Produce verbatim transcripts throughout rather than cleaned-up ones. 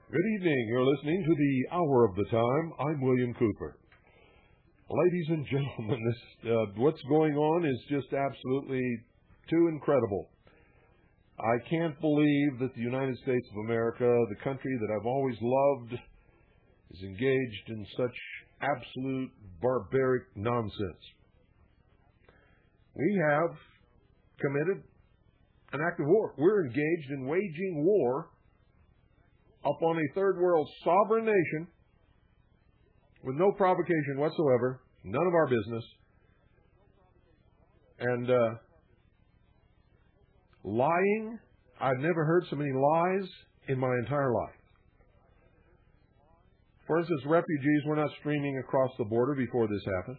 Good evening. You're listening to the Hour of the Time. I'm William Cooper. Ladies and gentlemen, this, uh, what's going on is just absolutely too incredible. I can't believe that the United States of America, the country that I've always loved, is engaged in such absolute barbaric nonsense. We have committed an act of war. We're engaged in waging war upon a third world sovereign nation with no provocation whatsoever, none of our business, and uh, lying. I've never heard so many lies in my entire life. For instance, refugees were not streaming across the border before this happened.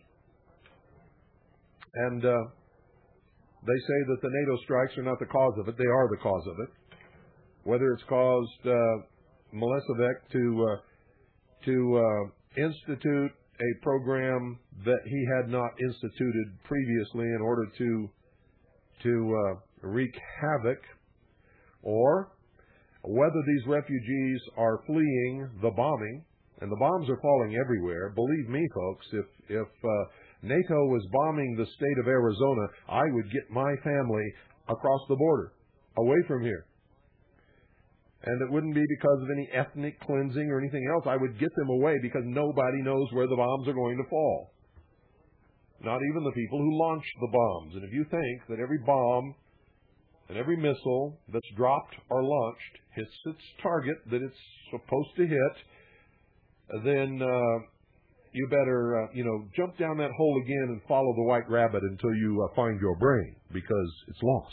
And uh, they say that the NATO strikes are not the cause of it. They are the cause of it. Whether it's caused uh, Milosevic to uh, to uh, institute a program that he had not instituted previously in order to to uh, wreak havoc, or whether these refugees are fleeing the bombing, and the bombs are falling everywhere. Believe me, folks, if if uh, NATO was bombing the state of Arizona, I would get my family across the border, away from here. And it wouldn't be because of any ethnic cleansing or anything else. I would get them away because nobody knows where the bombs are going to fall. Not even the people who launched the bombs. And if you think that every bomb and every missile that's dropped or launched hits its target that it's supposed to hit, then uh, you better, uh, you know, jump down that hole again and follow the white rabbit until you uh, find your brain, because it's lost.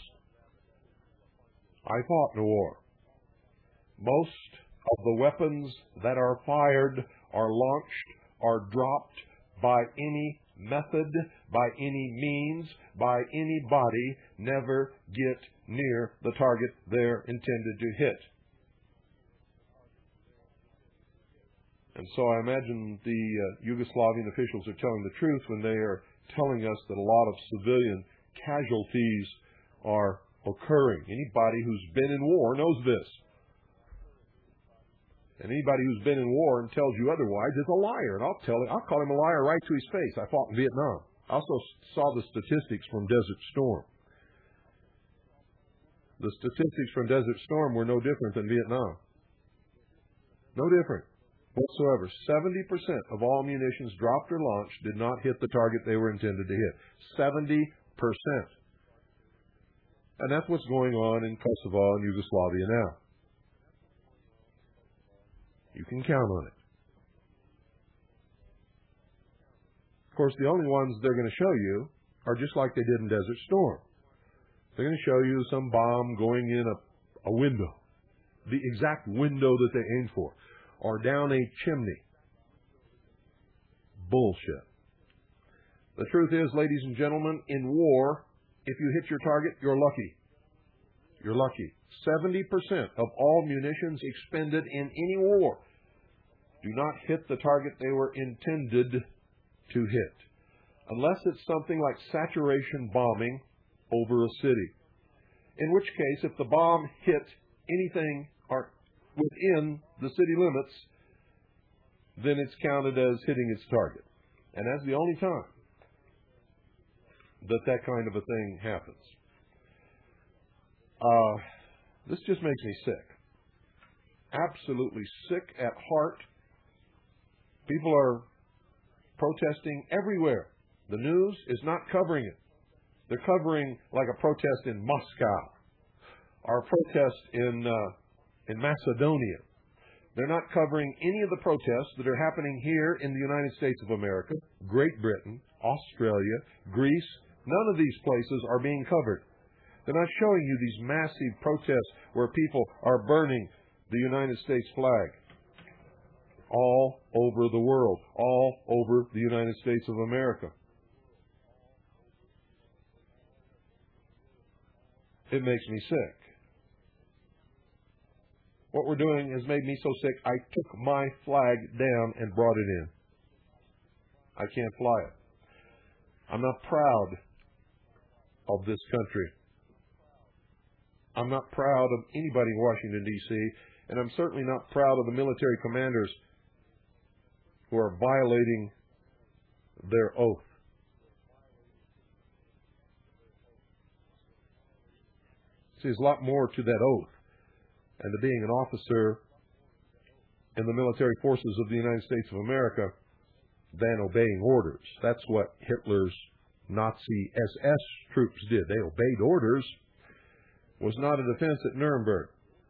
I fought in a war. Most of the weapons that are fired, are launched, are dropped by any method, by any means, by anybody, never get near the target they're intended to hit. And so I imagine the uh, Yugoslavian officials are telling the truth when they are telling us that a lot of civilian casualties are occurring. Anybody who's been in war knows this. And anybody who's been in war and tells you otherwise is a liar. And I'll tell him, I'll call him a liar right to his face. I fought in Vietnam. I also saw the statistics from Desert Storm. The statistics from Desert Storm were no different than Vietnam. No different whatsoever. seventy percent of all munitions dropped or launched did not hit the target they were intended to hit. seventy percent. And that's what's going on in Kosovo and Yugoslavia now. You can count on it. Of course, the only ones they're going to show you are just like they did in Desert Storm. They're going to show you some bomb going in a, a window, the exact window that they aimed for, or down a chimney. Bullshit. The truth is, ladies and gentlemen, in war, if you hit your target, you're lucky. You're lucky. seventy percent of all munitions expended in any war do not hit the target they were intended to hit, unless it's something like saturation bombing over a city, in which case, if the bomb hit anything or within the city limits, then it's counted as hitting its target. And that's the only time that that kind of a thing happens. Uh, this just makes me sick. Absolutely sick at heart. People are protesting everywhere. The news is not covering it. They're covering like a protest in Moscow or a protest in uh, in Macedonia. They're not covering any of the protests that are happening here in the United States of America, Great Britain, Australia, Greece. None of these places are being covered. They're not showing you these massive protests where people are burning the United States flag all over the world, all over the United States of America. It makes me sick. What we're doing has made me so sick, I took my flag down and brought it in. I can't fly it. I'm not proud of this country. I'm not proud of anybody in Washington, D C, and I'm certainly not proud of the military commanders who are violating their oath. See, there's a lot more to that oath and to being an officer in the military forces of the United States of America than obeying orders. That's what Hitler's Nazi S S troops did. They obeyed orders. It was not a defense at Nuremberg.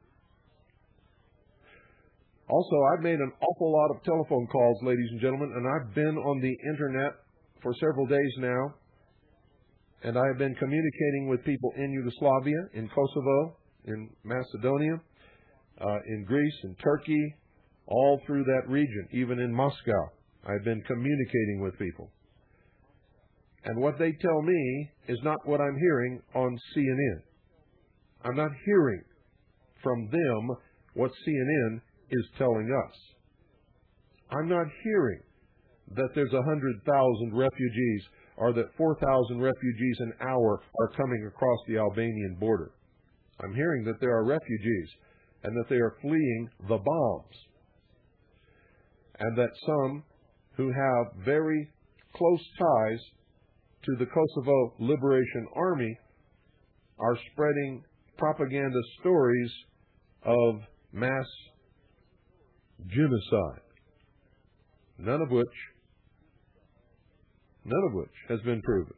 Also, I've made an awful lot of telephone calls, ladies and gentlemen, and I've been on the internet for several days now, and I have been communicating with people in Yugoslavia, in Kosovo, in Macedonia, uh, in Greece, in Turkey, all through that region, even in Moscow. I've been communicating with people. And what they tell me is not what I'm hearing on C N N. I'm not hearing from them what C N N is telling us. I'm not hearing that there's one hundred thousand refugees or that four thousand refugees an hour are coming across the Albanian border. I'm hearing that there are refugees and that they are fleeing the bombs, and that some who have very close ties to the Kosovo Liberation Army are spreading propaganda stories of mass genocide, none of which, none of which has been proven.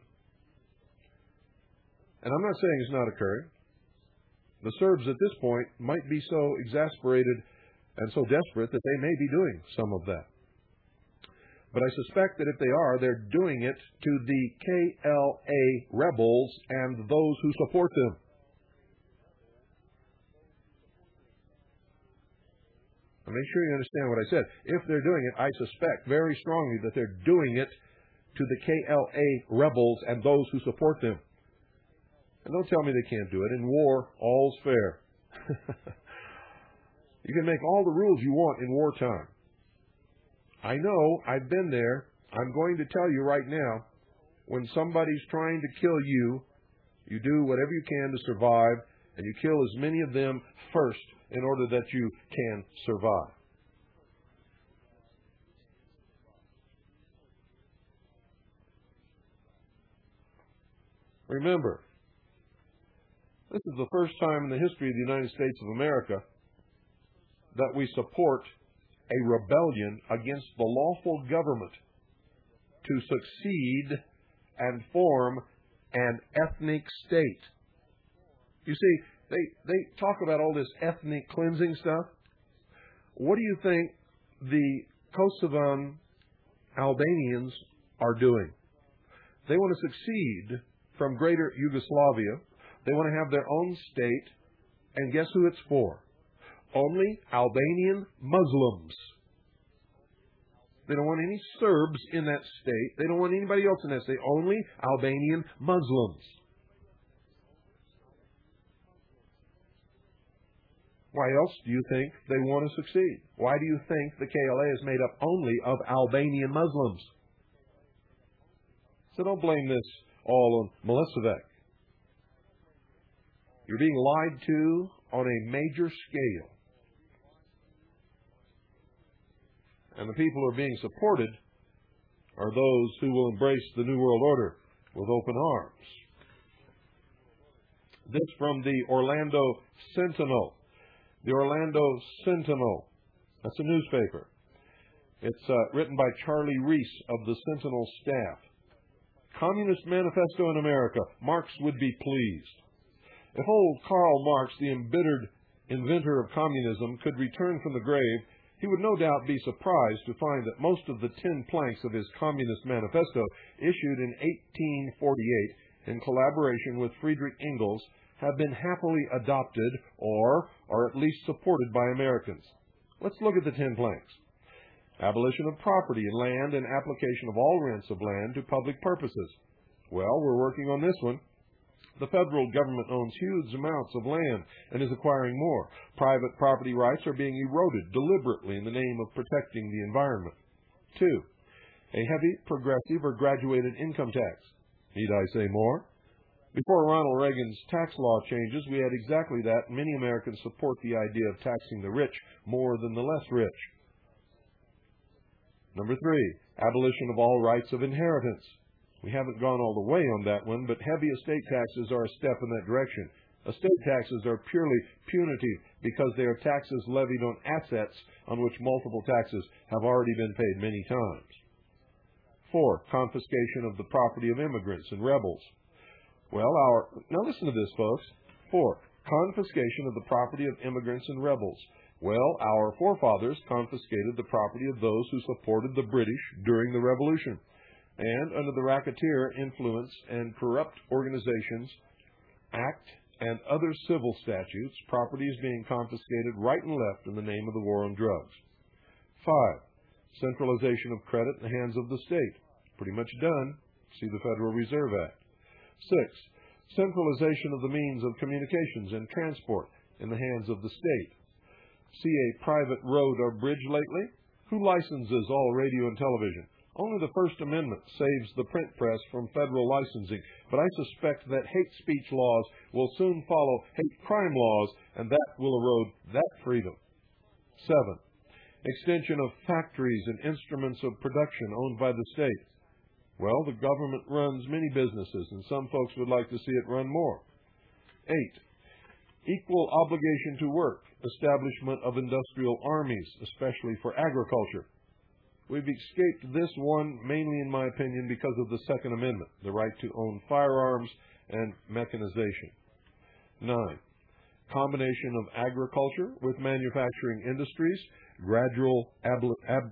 And I'm not saying it's not occurring. The Serbs at this point might be so exasperated and so desperate that they may be doing some of that. But I suspect that if they are, they're doing it to the K L A rebels and those who support them. Now make sure you understand what I said. If they're doing it, I suspect very strongly that they're doing it to the K L A rebels and those who support them. And don't tell me they can't do it. In war, all's fair. You can make all the rules you want in wartime. I know, I've been there. I'm going to tell you right now, when somebody's trying to kill you, you do whatever you can to survive, and you kill as many of them first in order that you can survive. Remember, this is the first time in the history of the United States of America that we support a rebellion against the lawful government to succeed and form an ethnic state. You see, they, they talk about all this ethnic cleansing stuff. What do you think the Kosovan Albanians are doing? They want to succeed from greater Yugoslavia. They want to have their own state. And guess who it's for? Only Albanian Muslims. They don't want any Serbs in that state. They don't want anybody else in that state. Only Albanian Muslims. Why else do you think they want to succeed? Why do you think the K L A is made up only of Albanian Muslims? So don't blame this all on Milosevic. You're being lied to on a major scale. And the people who are being supported are those who will embrace the New World Order with open arms. This from the Orlando Sentinel. The Orlando Sentinel. That's a newspaper. It's uh, written by Charlie Reese of the Sentinel staff. Communist Manifesto in America. Marx would be pleased. If old Karl Marx, the embittered inventor of communism, could return from the grave, he would no doubt be surprised to find that most of the ten planks of his Communist Manifesto, issued in eighteen forty-eight in collaboration with Friedrich Engels, have been happily adopted or are at least supported by Americans. Let's look at the ten planks. Abolition of property in land and application of all rents of land to public purposes. Well, we're working on this one. The federal government owns huge amounts of land and is acquiring more. Private property rights are being eroded deliberately in the name of protecting the environment. Two, a heavy, progressive, or graduated income tax. Need I say more? Before Ronald Reagan's tax law changes, we had exactly that. Many Americans support the idea of taxing the rich more than the less rich. Number three, abolition of all rights of inheritance. We haven't gone all the way on that one, but heavy estate taxes are a step in that direction. Estate taxes are purely punitive because they are taxes levied on assets on which multiple taxes have already been paid many times. Four, confiscation of the property of immigrants and rebels. Well, our, now listen to this, folks. Four, confiscation of the property of immigrants and rebels. Well, our forefathers confiscated the property of those who supported the British during the Revolution. And under the Racketeer Influence and Corrupt Organizations Act and other civil statutes, property is being confiscated right and left in the name of the war on drugs. Five, centralization of credit in the hands of the state. Pretty much done. See the Federal Reserve Act. Six, centralization of the means of communications and transport in the hands of the state. See a private road or bridge lately? Who licenses all radio and television? Only the First Amendment saves the print press from federal licensing, but I suspect that hate speech laws will soon follow hate crime laws, and that will erode that freedom. Seven, extension of factories and instruments of production owned by the state. Well, the government runs many businesses, and some folks would like to see it run more. Eight, equal obligation to work, establishment of industrial armies, especially for agriculture. We've escaped this one, mainly in my opinion, because of the Second Amendment, the right to own firearms and mechanization. Nine, combination of agriculture with manufacturing industries, gradual abli- ab-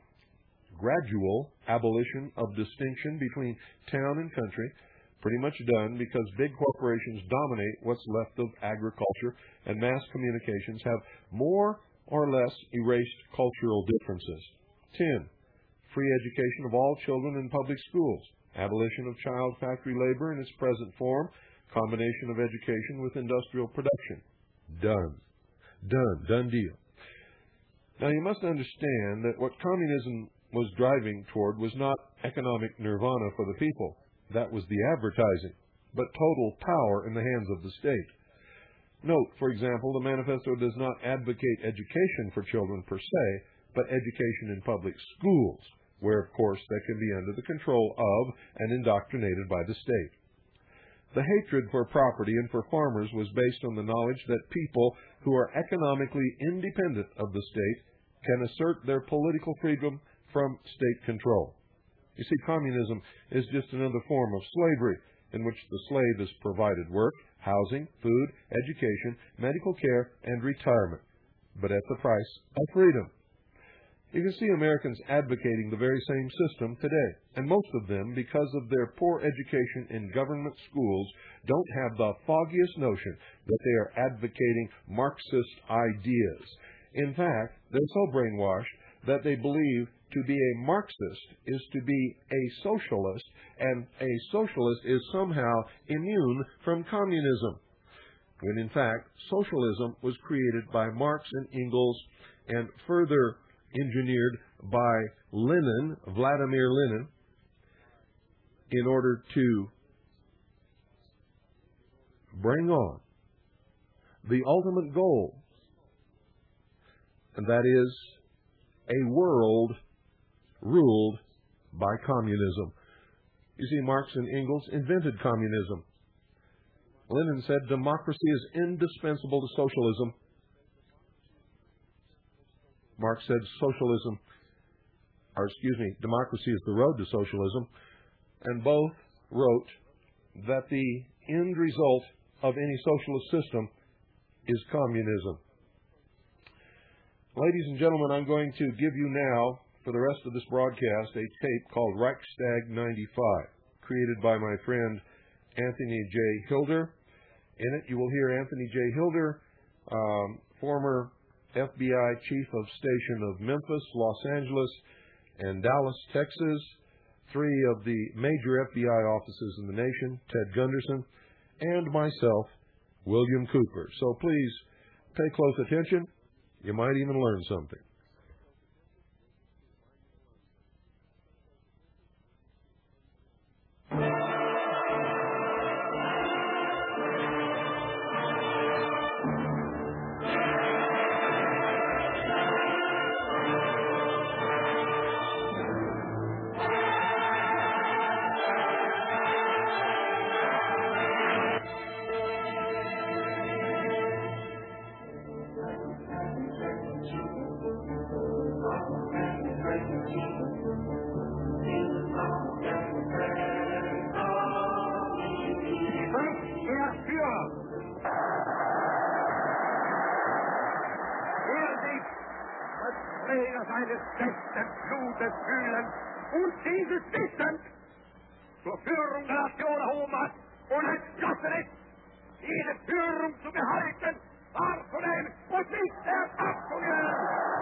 gradual abolition of distinction between town and country, pretty much done because big corporations dominate what's left of agriculture, and mass communications have more or less erased cultural differences. Ten, free education of all children in public schools, abolition of child factory labor in its present form, combination of education with industrial production. Done. Done. Done deal. Now you must understand that what communism was driving toward was not economic nirvana for the people. That was the advertising, but total power in the hands of the state. Note, for example, the manifesto does not advocate education for children per se, but education in public schools, where, of course, that can be under the control of and indoctrinated by the state. The hatred for property and for farmers was based on the knowledge that people who are economically independent of the state can assert their political freedom from state control. You see, communism is just another form of slavery in which the slave is provided work, housing, food, education, medical care, and retirement, but at the price of freedom. You can see Americans advocating the very same system today, and most of them, because of their poor education in government schools, don't have the foggiest notion that they are advocating Marxist ideas. In fact, they're so brainwashed that they believe to be a Marxist is to be a socialist, and a socialist is somehow immune from communism, when in fact socialism was created by Marx and Engels and further engineered by Lenin, Vladimir Lenin, in order to bring on the ultimate goal, and that is a world ruled by communism. You see, Marx and Engels invented communism. Lenin said democracy is indispensable to socialism. Marx said socialism, or excuse me, democracy is the road to socialism. And both wrote that the end result of any socialist system is communism. Ladies and gentlemen, I'm going to give you now, for the rest of this broadcast, a tape called Reichstag ninety-five, created by my friend Anthony J. Hilder. In it, you will hear Anthony J. Hilder, um, former F B I Chief of Station of Memphis, Los Angeles, and Dallas, Texas, three of the major F B I offices in the nation, Ted Gunderson, and myself, William Cooper. So please pay close attention. You might even learn something. sich als Träger seines besten Blutes fühlen und dieses Wissen zur Führung der Nation erhoben hat und entschlossen ist, diese Führung zu behalten, wahrzunehmen und nicht mehr abzugeben.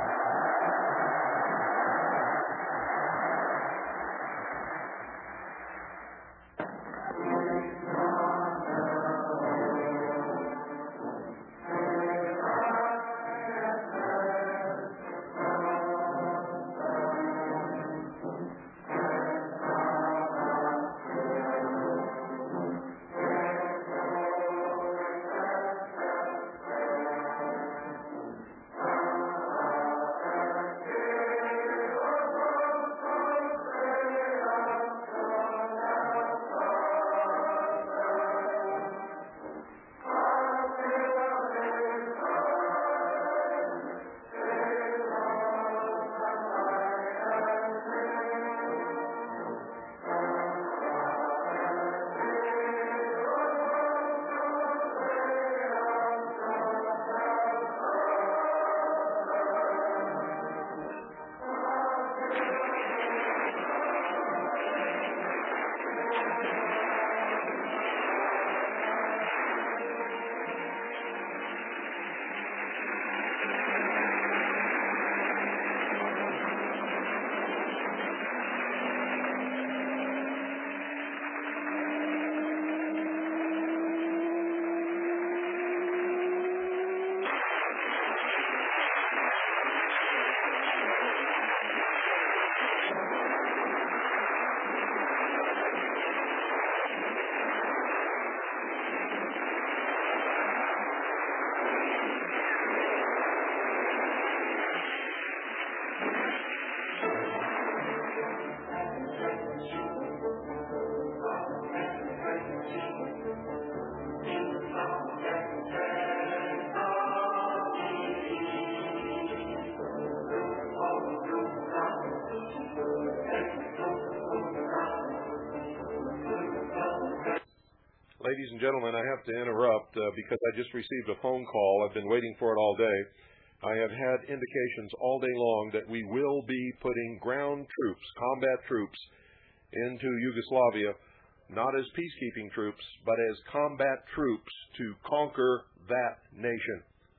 Ladies and gentlemen, I have to interrupt uh, because I just received a phone call. I've been waiting for it all day. I have had indications all day long that we will be putting ground troops, combat troops, into Yugoslavia, not as peacekeeping troops, but as combat troops to conquer that nation.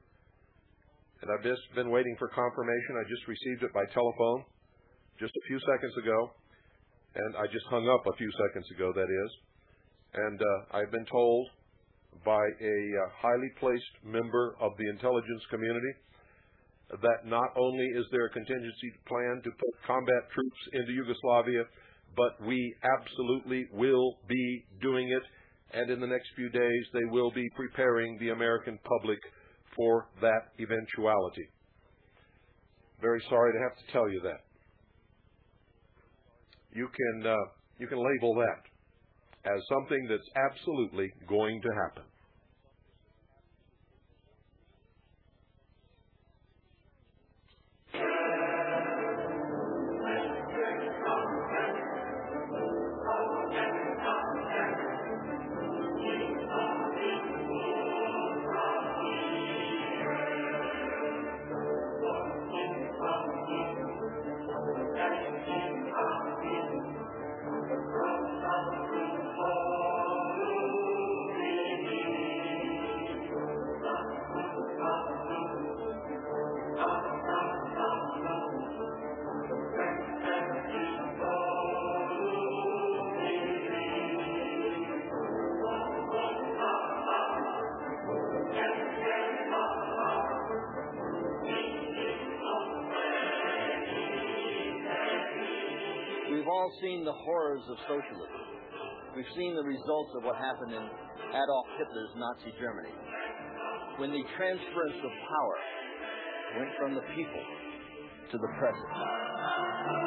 And I've just been waiting for confirmation. I just received it by telephone just a few seconds ago, and I just hung up a few seconds ago, that is. And uh, I've been told by a uh, highly placed member of the intelligence community that not only is there a contingency plan to put combat troops into Yugoslavia, but we absolutely will be doing it, and in the next few days they will be preparing the American public for that eventuality. Very sorry to have to tell you that. You can, uh, you can label that as something that's absolutely going to happen. We've all seen the horrors of socialism. We've seen the results of what happened in Adolf Hitler's Nazi Germany, when the transference of power went from the people to the president.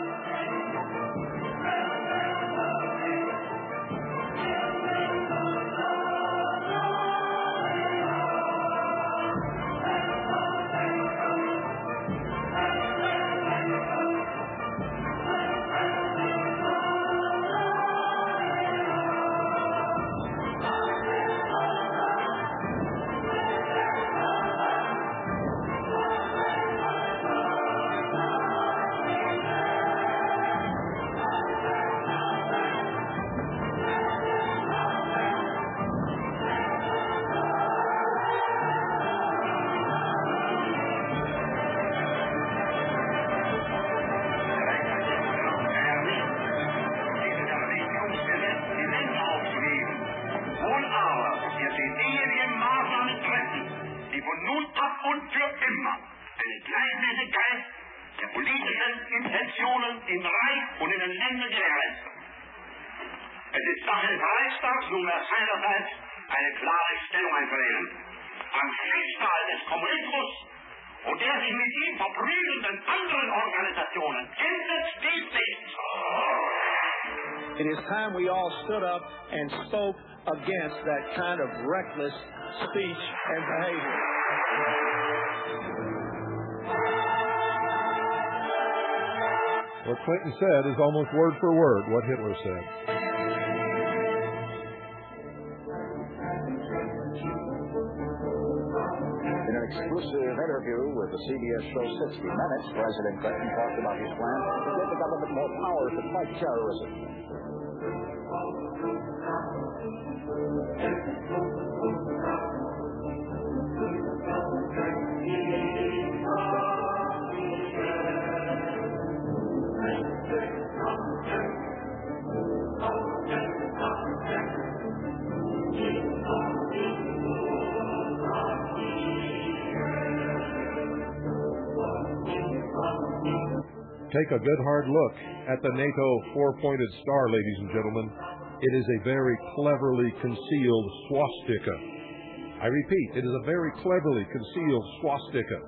immer eine Gleichmäßigkeit der politischen Intentionen im Reich und in den Ländern gewährleistet. Es ist Sache des Reichstags, nunmehr seinerseits eine klare Stellung einzunehmen am Schicksal des Kommunismus und der sich mit ihm verprügelnden anderen Organisationen endet dies nicht. It is time we all stood up and spoke against that kind of reckless speech and behavior. What Clinton said is almost word for word what Hitler said. In an exclusive interview with the C B S show sixty minutes, President Clinton talked about his plan to give the government more power to fight terrorism. Take a good hard look at the NATO four-pointed star, ladies and gentlemen. It is a very cleverly concealed swastika. I repeat, it is a very cleverly concealed swastika.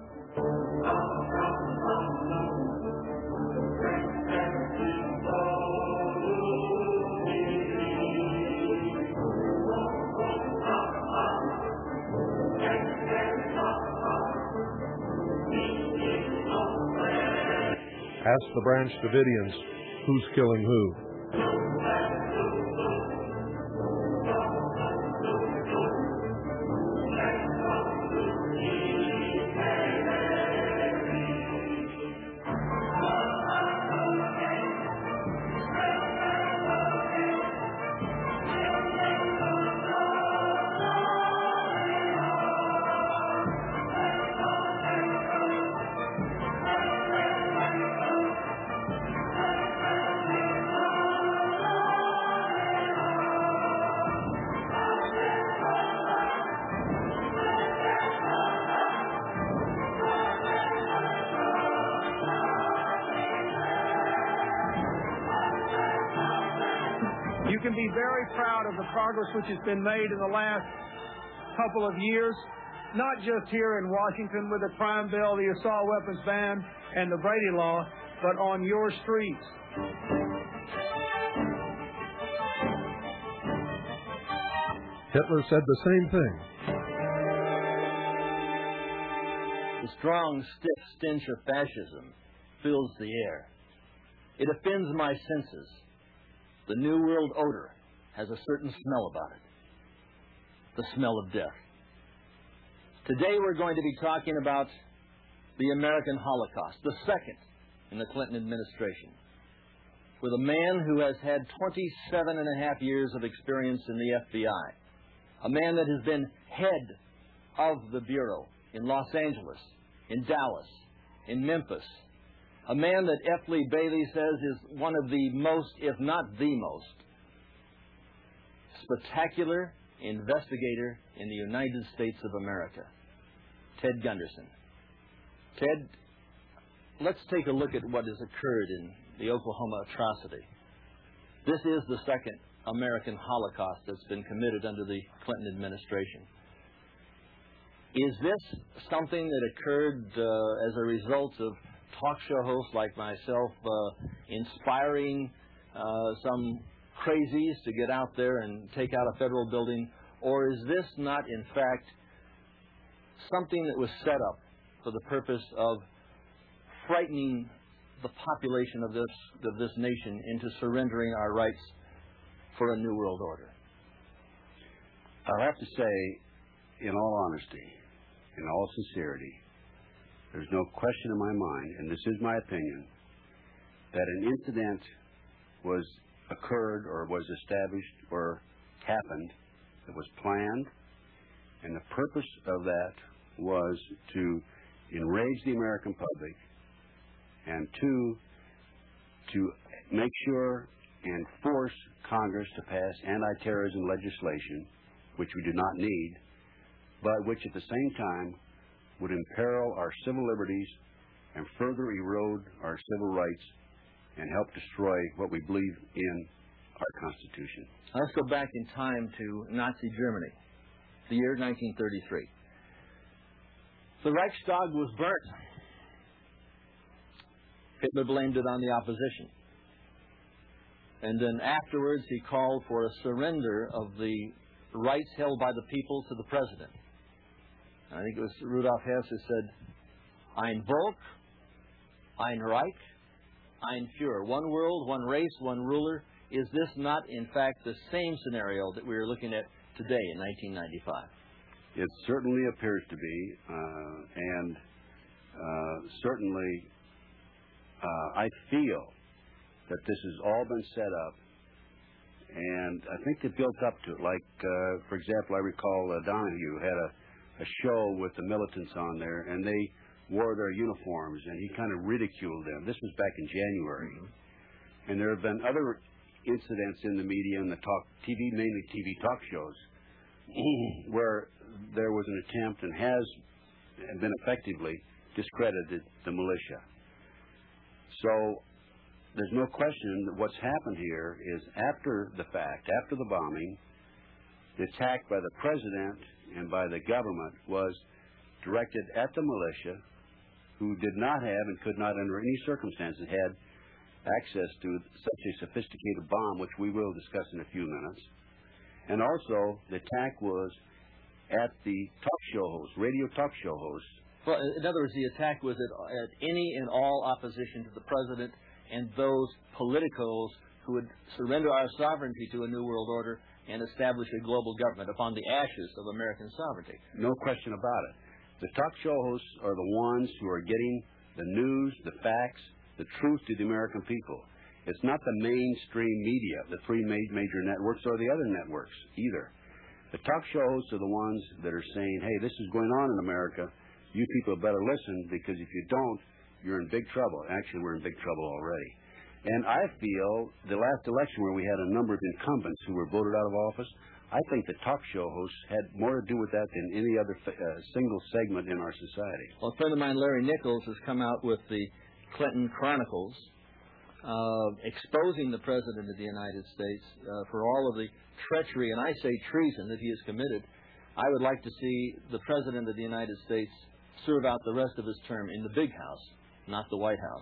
Ask the Branch Davidians, who's killing who? You can be very proud of the progress which has been made in the last couple of years, not just here in Washington with the crime bill, the assault weapons ban, and the Brady Law, but on your streets. Hitler said the same thing. The strong, stiff stench of fascism fills the air. It offends my senses. The New World odor has a certain smell about it. The smell of death. Today we're going to be talking about the American Holocaust, the second in the Clinton administration, with a man who has had twenty-seven and a half years of experience in the F B I, a man that has been head of the Bureau in Los Angeles, in Dallas, in Memphis, a man that F. Lee Bailey says is one of the most, if not the most, spectacular investigator in the United States of America, Ted Gunderson. Ted, let's take a look at what has occurred in the Oklahoma atrocity. This is the second American Holocaust that's been committed under the Clinton administration. Is this something that occurred uh, as a result of talk show hosts like myself uh, inspiring uh, some crazies to get out there and take out a federal building? Or is this not, in fact, something that was set up for the purpose of frightening the population of this, of this nation into surrendering our rights for a new world order? I'll have to say, in all honesty, in all sincerity, there's no question in my mind, and this is my opinion, that an incident was occurred or was established or happened that was planned, and the purpose of that was to enrage the American public, and two, to make sure and force Congress to pass anti-terrorism legislation, which we do not need, but which at the same time would imperil our civil liberties and further erode our civil rights and help destroy what we believe in our Constitution. Let's go back in time to Nazi Germany, the year nineteen thirty-three. The Reichstag was burnt. Hitler blamed it on the opposition. And then afterwards he called for a surrender of the rights held by the people to the president. I think it was Rudolf Hess who said, Ein Volk, ein Reich, ein Führer. One world, one race, one ruler. Is this not, in fact, the same scenario that we are looking at today in nineteen ninety-five? It certainly appears to be, uh, and uh, certainly uh, I feel that this has all been set up, and I think they built up to it. Like, uh, for example, I recall uh, Donahue had a, a show with the militants on there, and they wore their uniforms, and he kind of ridiculed them. This was back in January. Mm-hmm. And there have been other incidents in the media and the talk T V, mainly T V talk shows, where there was an attempt and has been effectively discredited the militia. So there's no question that what's happened here is after the fact, after the bombing, the attack by the president and by the government was directed at the militia, who did not have and could not under any circumstances had access to such a sophisticated bomb, which we will discuss in a few minutes. And also, the attack was at the talk show hosts, radio talk show hosts. Well, in other words, the attack was at, at any and all opposition to the president and those politicos who would surrender our sovereignty to a new world order and establish a global government upon the ashes of American sovereignty. No question about it. The talk show hosts are the ones who are getting the news, the facts, the truth to the American people. It's not the mainstream media, the three major networks or the other networks either. The talk show hosts are the ones that are saying, hey, this is going on in America. You people better listen, because if you don't, you're in big trouble. Actually, we're in big trouble already. And I feel the last election where we had a number of incumbents who were voted out of office, I think the talk show hosts had more to do with that than any other uh, single segment in our society. Well, a friend of mine, Larry Nichols, has come out with the Clinton Chronicles, uh, exposing the President of the United States uh, for all of the treachery, and I say treason, that he has committed. I would like to see the President of the United States serve out the rest of his term in the big house, not the White House.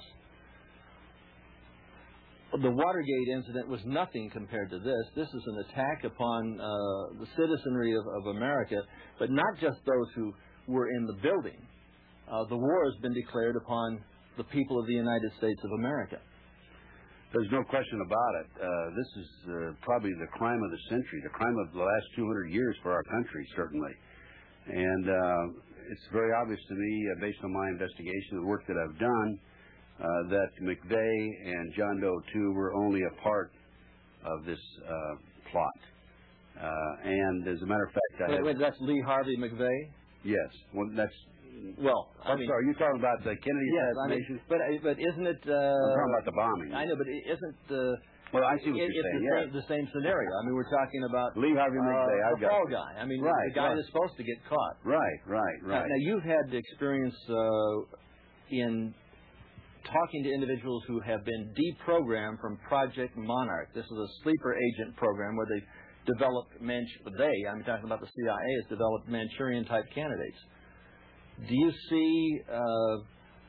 The Watergate incident was nothing compared to this. This is an attack upon uh, the citizenry of, of America, but not just those who were in the building. Uh, the war has been declared upon the people of the United States of America. There's no question about it. Uh, this is uh, probably the crime of the century, the crime of the last two hundred years for our country, certainly. And uh, it's very obvious to me, uh, based on my investigation, the work that I've done, uh, that McVeigh and John Doe two were only a part of this uh, plot. Uh, and as a matter of fact, I wait, have... wait, that's Lee Harvey McVeigh? Yes. Well, that's... Well, I I'm mean, sorry, you're talking about the Kennedy yes, assassination? I mean, but but isn't it? Uh, I'm talking about the bombing. I know, but isn't the? Well, I see what it, you're it's saying. the, Yeah. same, the same scenario. I mean, we're talking about Lee Harvey McVeigh. uh, I've the got fall it. guy. I mean, Right, the guy right. that's supposed to get caught. Right, right, right. Now, now you've had the experience uh, in talking to individuals who have been deprogrammed from Project Monarch. This is a sleeper agent program where they developed Manch- they, I'm talking about the C I A, has developed Manchurian-type candidates. Do you see uh,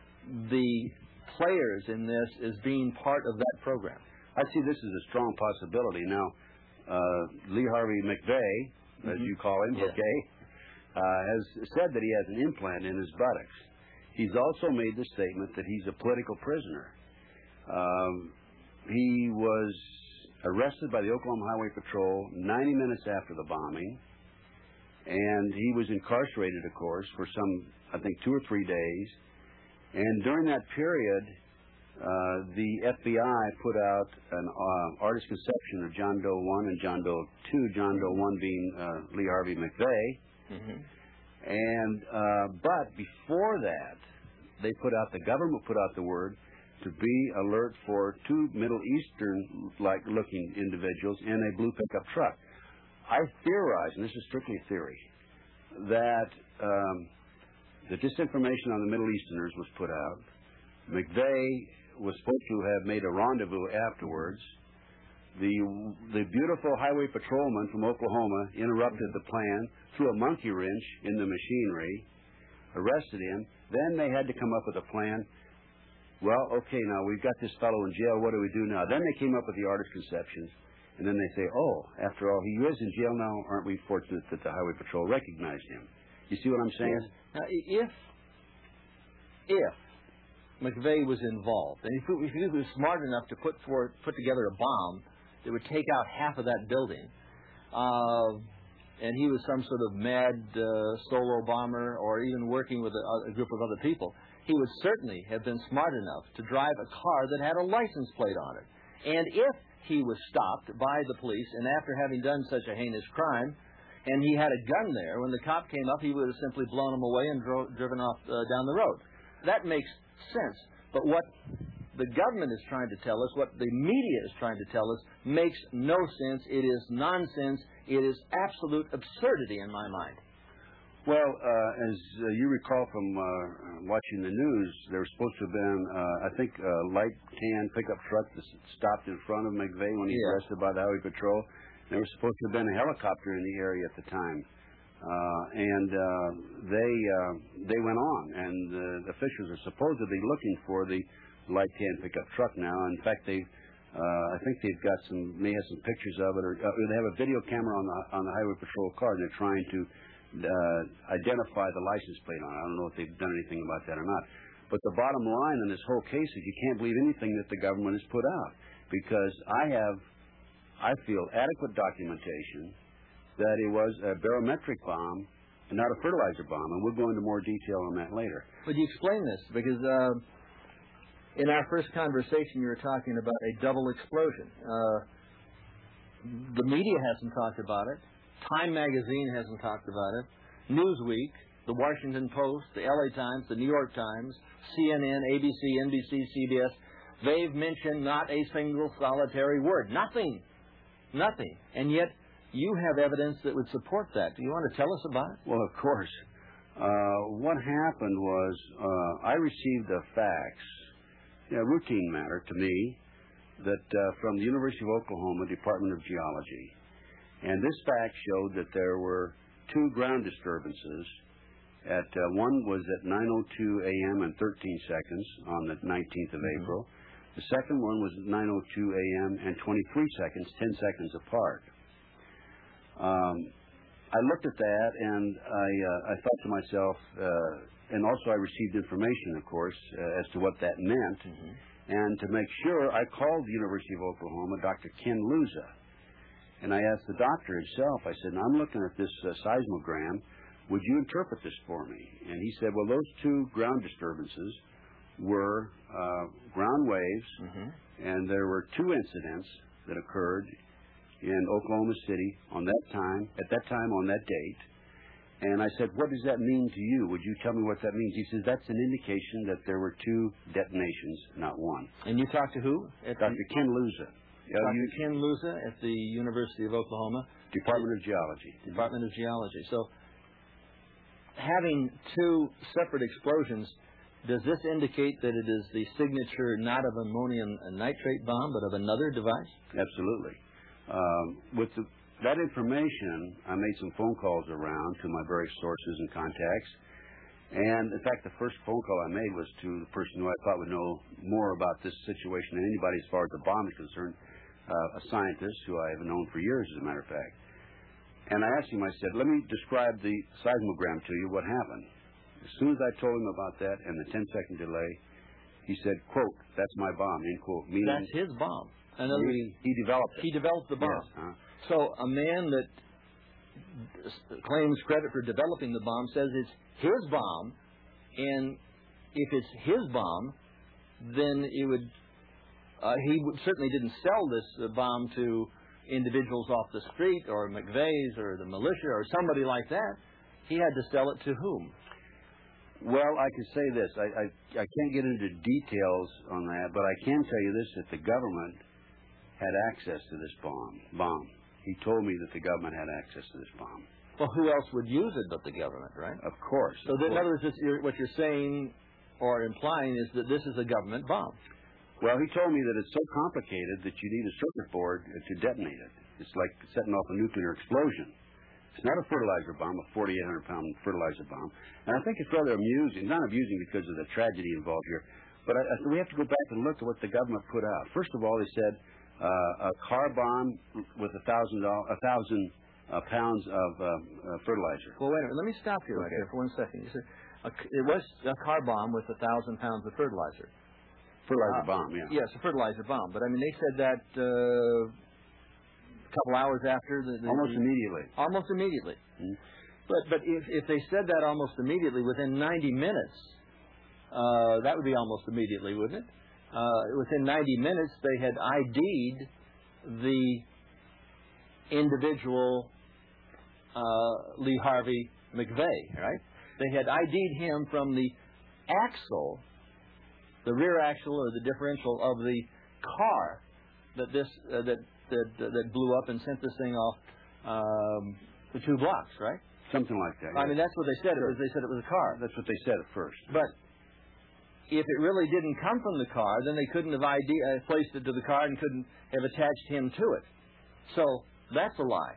the players in this as being part of that program? I see this as a strong possibility. Now, uh, Lee Harvey McVeigh, mm-hmm. as you call him, yeah. okay, uh, has said that he has an implant in his buttocks. He's also made the statement that he's a political prisoner. Um, he was arrested by the Oklahoma Highway Patrol ninety minutes after the bombing, and he was incarcerated, of course, for some, I think, two or three days. And during that period, uh, the F B I put out an uh, artist conception of John Doe one and John Doe two, John Doe one being uh, Lee Harvey McVeigh. Mm-hmm. And, uh, but before that, they put out, the government put out the word to be alert for two Middle Eastern-like looking individuals in a blue pickup truck. I theorize, and this is strictly a theory, that um, that this information on the Middle Easterners was put out. McVeigh was supposed to have made a rendezvous afterwards. The the beautiful highway patrolman from Oklahoma interrupted the plan, threw a monkey wrench in the machinery, arrested him. Then they had to come up with a plan. Well, okay, now we've got this fellow in jail. What do we do now? Then they came up with the art of conception. And then they say, oh, after all, he is in jail now. Aren't we fortunate that the Highway Patrol recognized him? You see what I'm saying? Yes. Now, if, if McVeigh was involved, and if he, if he was smart enough to put forth, put together a bomb that would take out half of that building, uh, and he was some sort of mad uh, solo bomber or even working with a, a group of other people, he would certainly have been smart enough to drive a car that had a license plate on it. And if he was stopped by the police, and after having done such a heinous crime, and he had a gun there, when the cop came up, he would have simply blown him away and dro- driven off uh, down the road. That makes sense. But what the government is trying to tell us, what the media is trying to tell us, makes no sense. It is nonsense. It is absolute absurdity in my mind. Well, uh, as uh, you recall from uh, watching the news, there was supposed to have been, uh, I think, a light tan pickup truck that stopped in front of McVeigh when he was Yeah. arrested by the Highway Patrol. There was supposed to have been a helicopter in the area at the time. Uh, and uh, they uh, they went on, and the officials are supposedly looking for the light tan pickup truck now. In fact, they, uh, I think they've got some, may have some pictures of it, or uh, they have a video camera on the on the Highway Patrol car, and they're trying to Uh, identify the license plate on it. I don't know if they've done anything about that or not. But the bottom line in this whole case is you can't believe anything that the government has put out, because I have, I feel, adequate documentation that it was a barometric bomb and not a fertilizer bomb, and we'll go into more detail on that later. Would you explain this? Because uh, in our first conversation, you were talking about a double explosion. Uh, the media hasn't talked about it. Time magazine hasn't talked about it. Newsweek, the Washington Post, the L A Times, the New York Times, C N N, A B C, N B C, C B S, they've mentioned not a single solitary word. Nothing. Nothing. And yet you have evidence that would support that. Do you want to tell us about it? Well, of course. Uh, what happened was uh, I received a fax, a routine matter to me, that uh, from the University of Oklahoma Department of Geology. And this fact showed that there were two ground disturbances. At uh, one was at nine oh two a.m. and thirteen seconds on the nineteenth of mm-hmm. April. The second one was at nine oh two a.m. and twenty-three seconds, ten seconds apart. Um, I looked at that and I, uh, I thought to myself, uh, and also I received information, of course, uh, as to what that meant. Mm-hmm. And to make sure, I called the University of Oklahoma, Doctor Ken Luza. And I asked the doctor himself, I said, I'm looking at this uh, seismogram. Would you interpret this for me? And he said, well, those two ground disturbances were uh, ground waves, mm-hmm. and there were two incidents that occurred in Oklahoma City on that time, at that time on that date. And I said, what does that mean to you? Would you tell me what that means? He says, that's an indication that there were two detonations, not one. And you talked to who? At Doctor The... Ken Luza. Doctor Ken Luza at the University of Oklahoma. Department of Geology. Department of Geology. So having two separate explosions, does this indicate that it is the signature not of ammonium nitrate bomb, but of another device? Absolutely. Um, with the, that information, I made some phone calls around to my various sources and contacts. And, in fact, the first phone call I made was to the person who I thought would know more about this situation than anybody as far as the bomb is concerned, uh, a scientist who I have known for years, as a matter of fact. And I asked him, I said, let me describe the seismogram to you, what happened. As soon as I told him about that and the ten-second delay, he said, quote, that's my bomb, end quote. Meaning, that's his bomb. In other words, he developed it. He developed the bomb. Yes, huh? So a man that claims credit for developing the bomb says it's his bomb, and if it's his bomb, then it would, uh, he would, certainly didn't sell this uh, bomb to individuals off the street or McVeigh's or the militia or somebody like that. He had to sell it to whom? Well, I can say this. I, I, I can't get into details on that, but I can tell you this, that the government had access to this bomb. bomb. He told me that the government had access to this bomb. Well, who else would use it but the government, right? Of course. So of then, in course. other words, this, you're, what you're saying or implying is that this is a government bomb. Well, he told me that it's so complicated that you need a circuit board to detonate it. It's like setting off a nuclear explosion. It's not a fertilizer bomb, a forty-eight hundred pound fertilizer bomb. And I think it's rather amusing, not amusing because of the tragedy involved here, but I, I, we have to go back and look at what the government put out. First of all, they said uh, a car bomb with a thousand, a thousand uh, pounds of uh, uh, fertilizer. Well, wait a minute. Let me stop you right Okay. there for one second. You said a, it was a car bomb with a thousand pounds of fertilizer. Fertilizer Uh, bomb, yeah. Yes, a fertilizer bomb. But I mean, they said that uh, a couple hours after the, the Almost the, immediately. Almost immediately. Hmm. But but if if they said that almost immediately within ninety minutes, uh, that would be almost immediately, wouldn't it? Uh, within ninety minutes, they had I D'd the individual uh, Lee Harvey McVeigh, right? They had I D'd him from the axle, the rear axle or the differential of the car that this uh, that, that that blew up and sent this thing off um, the two blocks, right? Something like that. I yes. mean, that's what they said. It was. They said it was a car. That's what they said at first. But if it really didn't come from the car, then they couldn't have I D, uh, placed it to the car and couldn't have attached him to it. So that's a lie.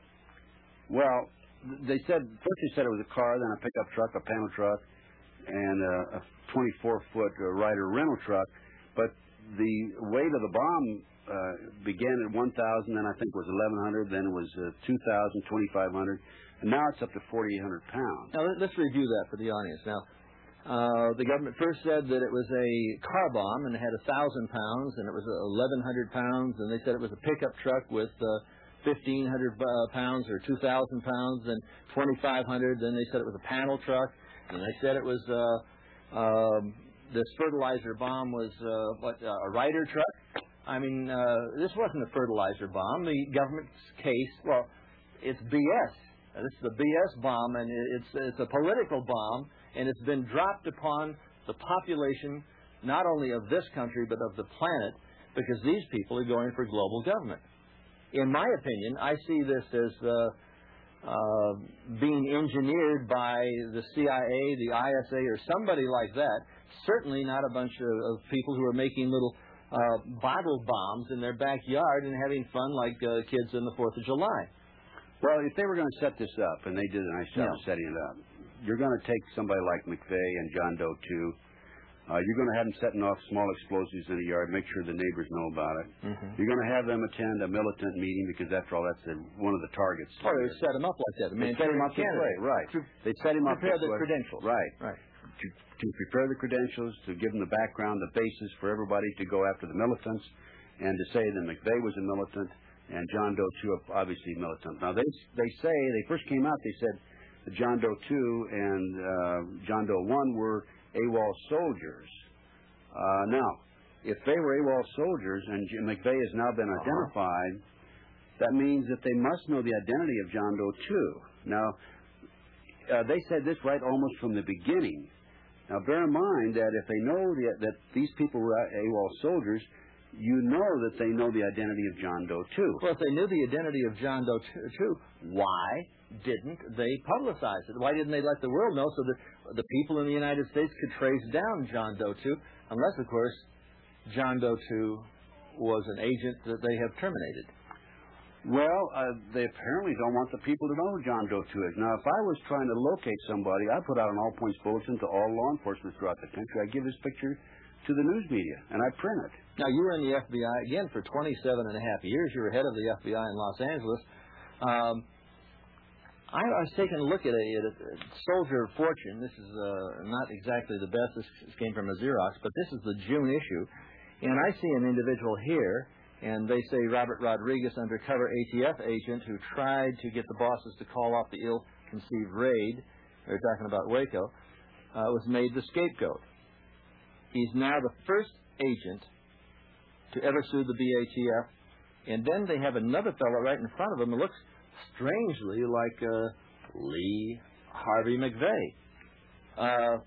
Well, they said first they said it was a car, then a pickup truck, a panel truck, and a, a twenty-four foot uh, Ryder rental truck. But the weight of the bomb uh, began at one thousand, then I think it was eleven hundred, then it was uh, two thousand, twenty-five hundred, and now it's up to forty-eight hundred pounds. Now let- let's review that for the audience. Now, uh, the government first said that it was a car bomb and it had a thousand pounds, and it was eleven hundred pounds, and they said it was a pickup truck with uh, fifteen hundred uh, pounds or two thousand pounds, then twenty-five hundred. Then they said it was a panel truck, and they said it was uh, um, this fertilizer bomb was uh, what uh, a Ryder truck. I mean, uh, this wasn't a fertilizer bomb. The government's case, well, it's B S. Uh, This is a B S bomb, and it- it's it's a political bomb, and it's been dropped upon the population not only of this country but of the planet, because these people are going for global government. In my opinion, I see this as uh, uh, being engineered by the C I A, the I S A, or somebody like that. Certainly not a bunch of, of people who are making little uh, bottle bombs in their backyard and having fun like uh, kids on the fourth of July. Well, if they were going to set this up, and they did a nice job Yeah. of setting it up, you're going to take somebody like McVeigh and John Doe too. Uh, you're going to have them setting off small explosives in the yard, make sure the neighbors know about it. Mm-hmm. You're going to have them attend a militant meeting because, after all, that's the, one of the targets. Or they set them up like that. I They mean, set him up this way, right? To They set him up prepare this the way. credentials. right? Right. To, to prepare the credentials, to give them the background, the basis for everybody to go after the militants, and to say that McVeigh was a militant and John Doe two obviously militant. Now they they say they first came out. They said that John Doe two and uh, John Doe one were AWOL soldiers. Uh, now, if they were AWOL soldiers and J- McVeigh has now been identified, that means that they must know the identity of John Doe two. Now, uh, they said this right almost from the beginning. Now, bear in mind that if they know the, that these people were AWOL soldiers, you know that they know the identity of John Doe two. Well, if they knew the identity of John Doe two, why didn't they publicize it? Why didn't they let the world know so that the people in the United States could trace down John Doe two? Unless, of course, John Doe two was an agent that they have terminated. Well, uh, they apparently don't want the people to know who John Doe two is. Now, if I was trying to locate somebody, I'd put out an all-points bulletin to all law enforcement throughout the country. I'd give this picture to the news media, and I'd print it. Now, you were in the F B I, again, for twenty-seven and a half years. You were head of the F B I in Los Angeles. Um, I, I was taking a look at a, at a Soldier of Fortune. This is uh, not exactly the best. This, this came from a Xerox, but this is the June issue. And I see an individual here, and they say Robert Rodriguez, undercover A T F agent who tried to get the bosses to call off the ill-conceived raid, they're talking about Waco, uh, was made the scapegoat. He's now the first agent to ever sue the B A T F. And then they have another fellow right in front of him who looks strangely like uh, Lee Harvey McVeigh. Uh,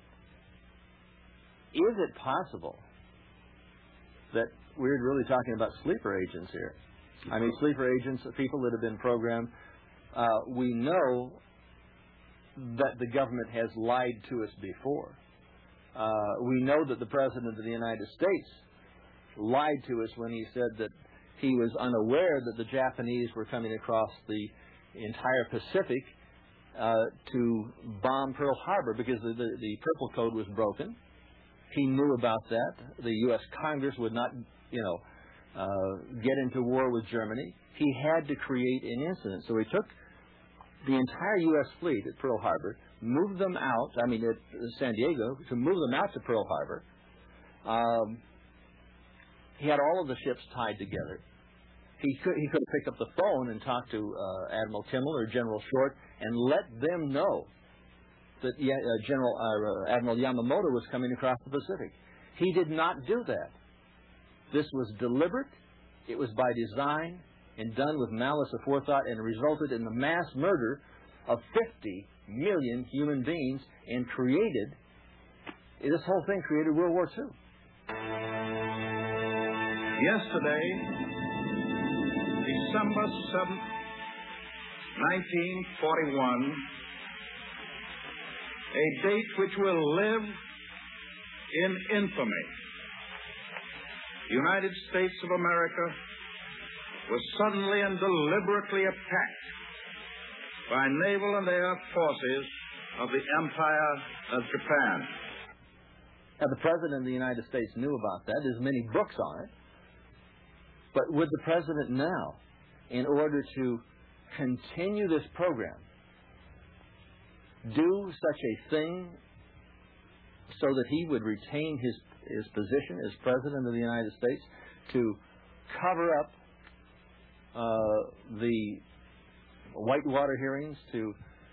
is it possible that we're really talking about sleeper agents here? I mean, sleeper agents are people that have been programmed Uh, we know that the government has lied to us before. Uh, we know that the President of the United States lied to us when he said that he was unaware that the Japanese were coming across the entire Pacific uh, to bomb Pearl Harbor because the, the, the Purple Code was broken. He knew about that. The U S Congress would not, you know, uh, get into war with Germany. He had to create an incident. So he took the entire U S fleet at Pearl Harbor, moved them out, I mean at San Diego, to move them out to Pearl Harbor. Um, he had all of the ships tied together. He could, he could have picked up the phone and talked to uh, Admiral Kimmel or General Short and let them know that uh, General uh, Admiral Yamamoto was coming across the Pacific. He did not do that. This was deliberate. It was by design and done with malice aforethought, and resulted in the mass murder of fifty million human beings and created, this whole thing created World War Two. Yesterday, December seventh, nineteen forty-one, a date which will live in infamy. The United States of America was suddenly and deliberately attacked by naval and air forces of the Empire of Japan. Now, the President of the United States knew about that. There's many books on it. But would the President now, in order to continue this program, do such a thing so that he would retain his, his position as President of the United States, to cover up uh, the Whitewater hearings, to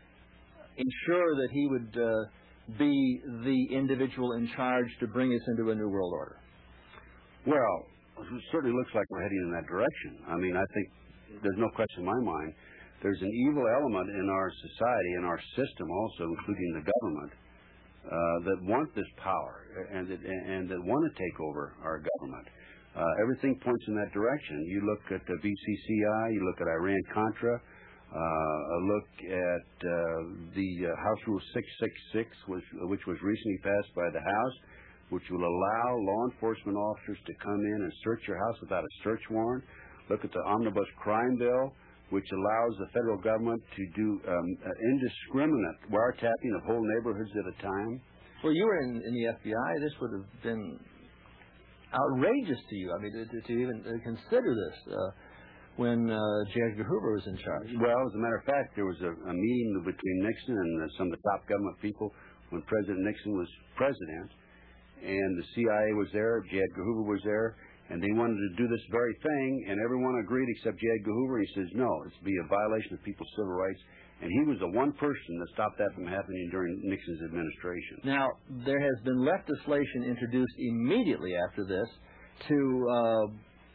ensure that he would uh, be the individual in charge to bring us into a new world order? Well, it certainly looks like we're heading in that direction. I mean, I think there's no question in my mind. There's an evil element in our society, in our system also, including the government, uh, that want this power and that, and that want to take over our government. Uh, everything points in that direction. You look at the B C C I, you look at Iran-Contra, uh, a look at uh, the uh, House Rule six six six, which, which was recently passed by the House, which will allow law enforcement officers to come in and search your house without a search warrant. Look at the Omnibus Crime Bill, which allows the federal government to do um, indiscriminate wiretapping of whole neighborhoods at a time. Well, you were in, in the F B I. This would have been outrageous to you. I mean, to, to even consider this uh, when uh, J. Edgar Hoover was in charge. Well, as a matter of fact, there was a, a meeting between Nixon and uh, some of the top government people when President Nixon was president, and the C I A was there, J. Edgar Hoover was there, and they wanted to do this very thing, and everyone agreed except J. Edgar Hoover. He says, no, it's be a violation of people's civil rights. And he was the one person that stopped that from happening during Nixon's administration. Now, there has been legislation introduced immediately after this to uh,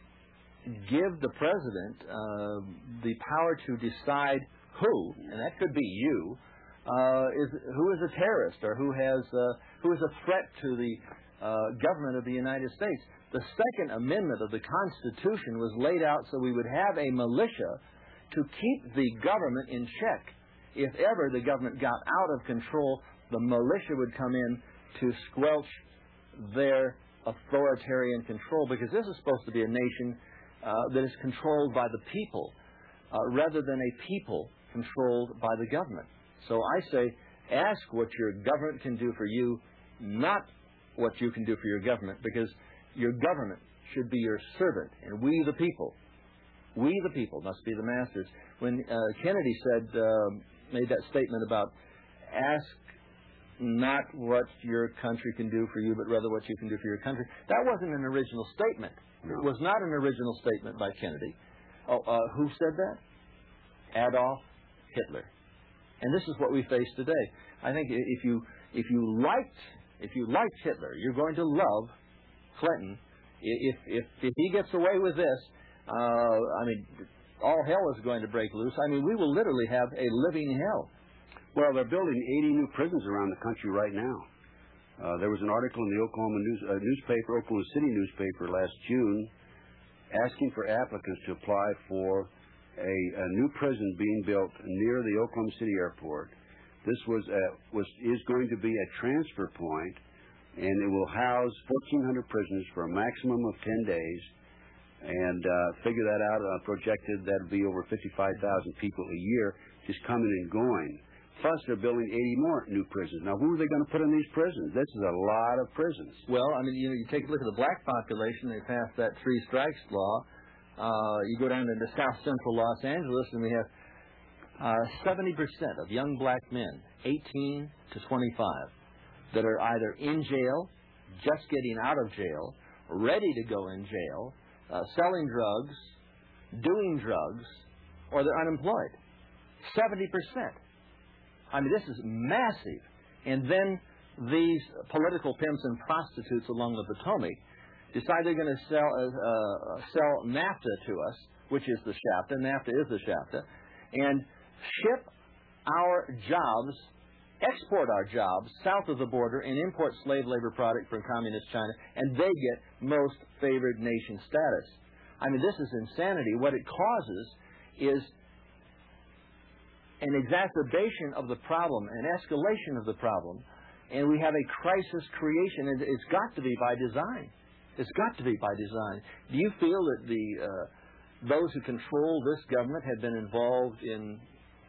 give the president uh, the power to decide who, and that could be you, uh, is who is a terrorist or who has uh, who is a threat to the uh, government of the United States. The Second Amendment of the Constitution was laid out so we would have a militia to keep the government in check. If ever the government got out of control, the militia would come in to squelch their authoritarian control, because this is supposed to be a nation uh, that is controlled by the people uh, rather than a people controlled by the government. So I say, ask what your government can do for you, not what you can do for your government, because your government should be your servant, and we the people, we the people must be the masters. When uh, Kennedy said, uh, made that statement about ask not what your country can do for you, but rather what you can do for your country, that wasn't an original statement. No. It was not an original statement by Kennedy. Oh, uh, who said that? Adolf Hitler. And this is what we face today. I think if you if you liked if you liked Hitler, you're going to love Clinton. If if if he gets away with this, uh, I mean, all hell is going to break loose. I mean, we will literally have a living hell. Well, they're building eighty new prisons around the country right now. Uh, there was an article in the Oklahoma news, uh, newspaper, Oklahoma City newspaper last June, asking for applicants to apply for a, a new prison being built near the Oklahoma City airport. This was a, was is going to be a transfer point, and it will house fourteen hundred prisoners for a maximum of ten days. And uh, figure that out, uh, projected that would be over fifty-five thousand people a year just coming and going. Plus, they're building eighty more new prisons. Now, who are they going to put in these prisons? This is a lot of prisons. Well, I mean, you know, you take a look at the black population. They passed that three strikes law. Uh, you go down into South Central Los Angeles, and we have uh, seventy percent of young black men, eighteen to twenty-five, that are either in jail, just getting out of jail, ready to go in jail, Uh, selling drugs, doing drugs, or they're unemployed. seventy percent. I mean, this is massive. And then these political pimps and prostitutes along the Potomac decide they're going to sell uh, uh, sell NAFTA to us, which is the SHAFTA. NAFTA is the SHAFTA. And ship our jobs, export our jobs south of the border and import slave labor product from communist China, and they get most favored nation status. I mean, this is insanity. What it causes is an exacerbation of the problem, an escalation of the problem, and we have a crisis creation, and it's got to be by design. It's got to be by design. Do you feel that the uh, those who control this government have been involved in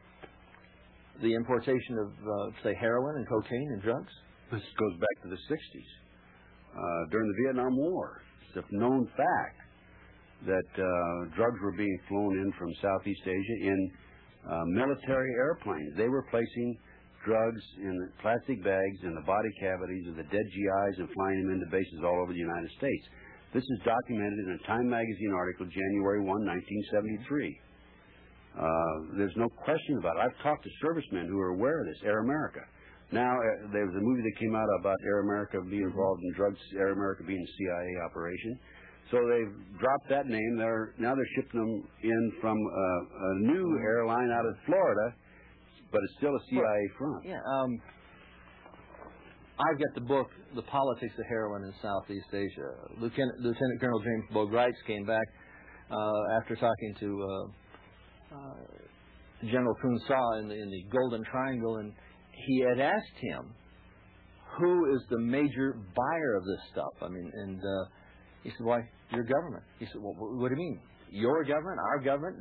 the importation of, uh, say, heroin and cocaine and drugs? This goes back to the sixties. Uh, during the Vietnam War, it's a known fact that uh, drugs were being flown in from Southeast Asia in uh, military airplanes. They were placing drugs in plastic bags in the body cavities of the dead G Is and flying them into bases all over the United States. This is documented in a Time magazine article, January first, nineteen seventy-three. Uh, there's no question about it. I've talked to servicemen who are aware of this, Air America. Now, uh, there was a movie that came out about Air America being involved in drugs, Air America being a C I A operation. So they've dropped that name. They're now they're shipping them in from uh, a new airline out of Florida, but it's still a C I A front. Yeah. Um, I've got the book, The Politics of Heroin in Southeast Asia. Lieutenant, Lieutenant Colonel James Bogreitz came back uh, after talking to uh, uh, General Kun Sa in the, in the Golden Triangle, and he had asked him, who is the major buyer of this stuff? I mean, and uh, he said, why, your government. He said, well, what do you mean? Your government, our government,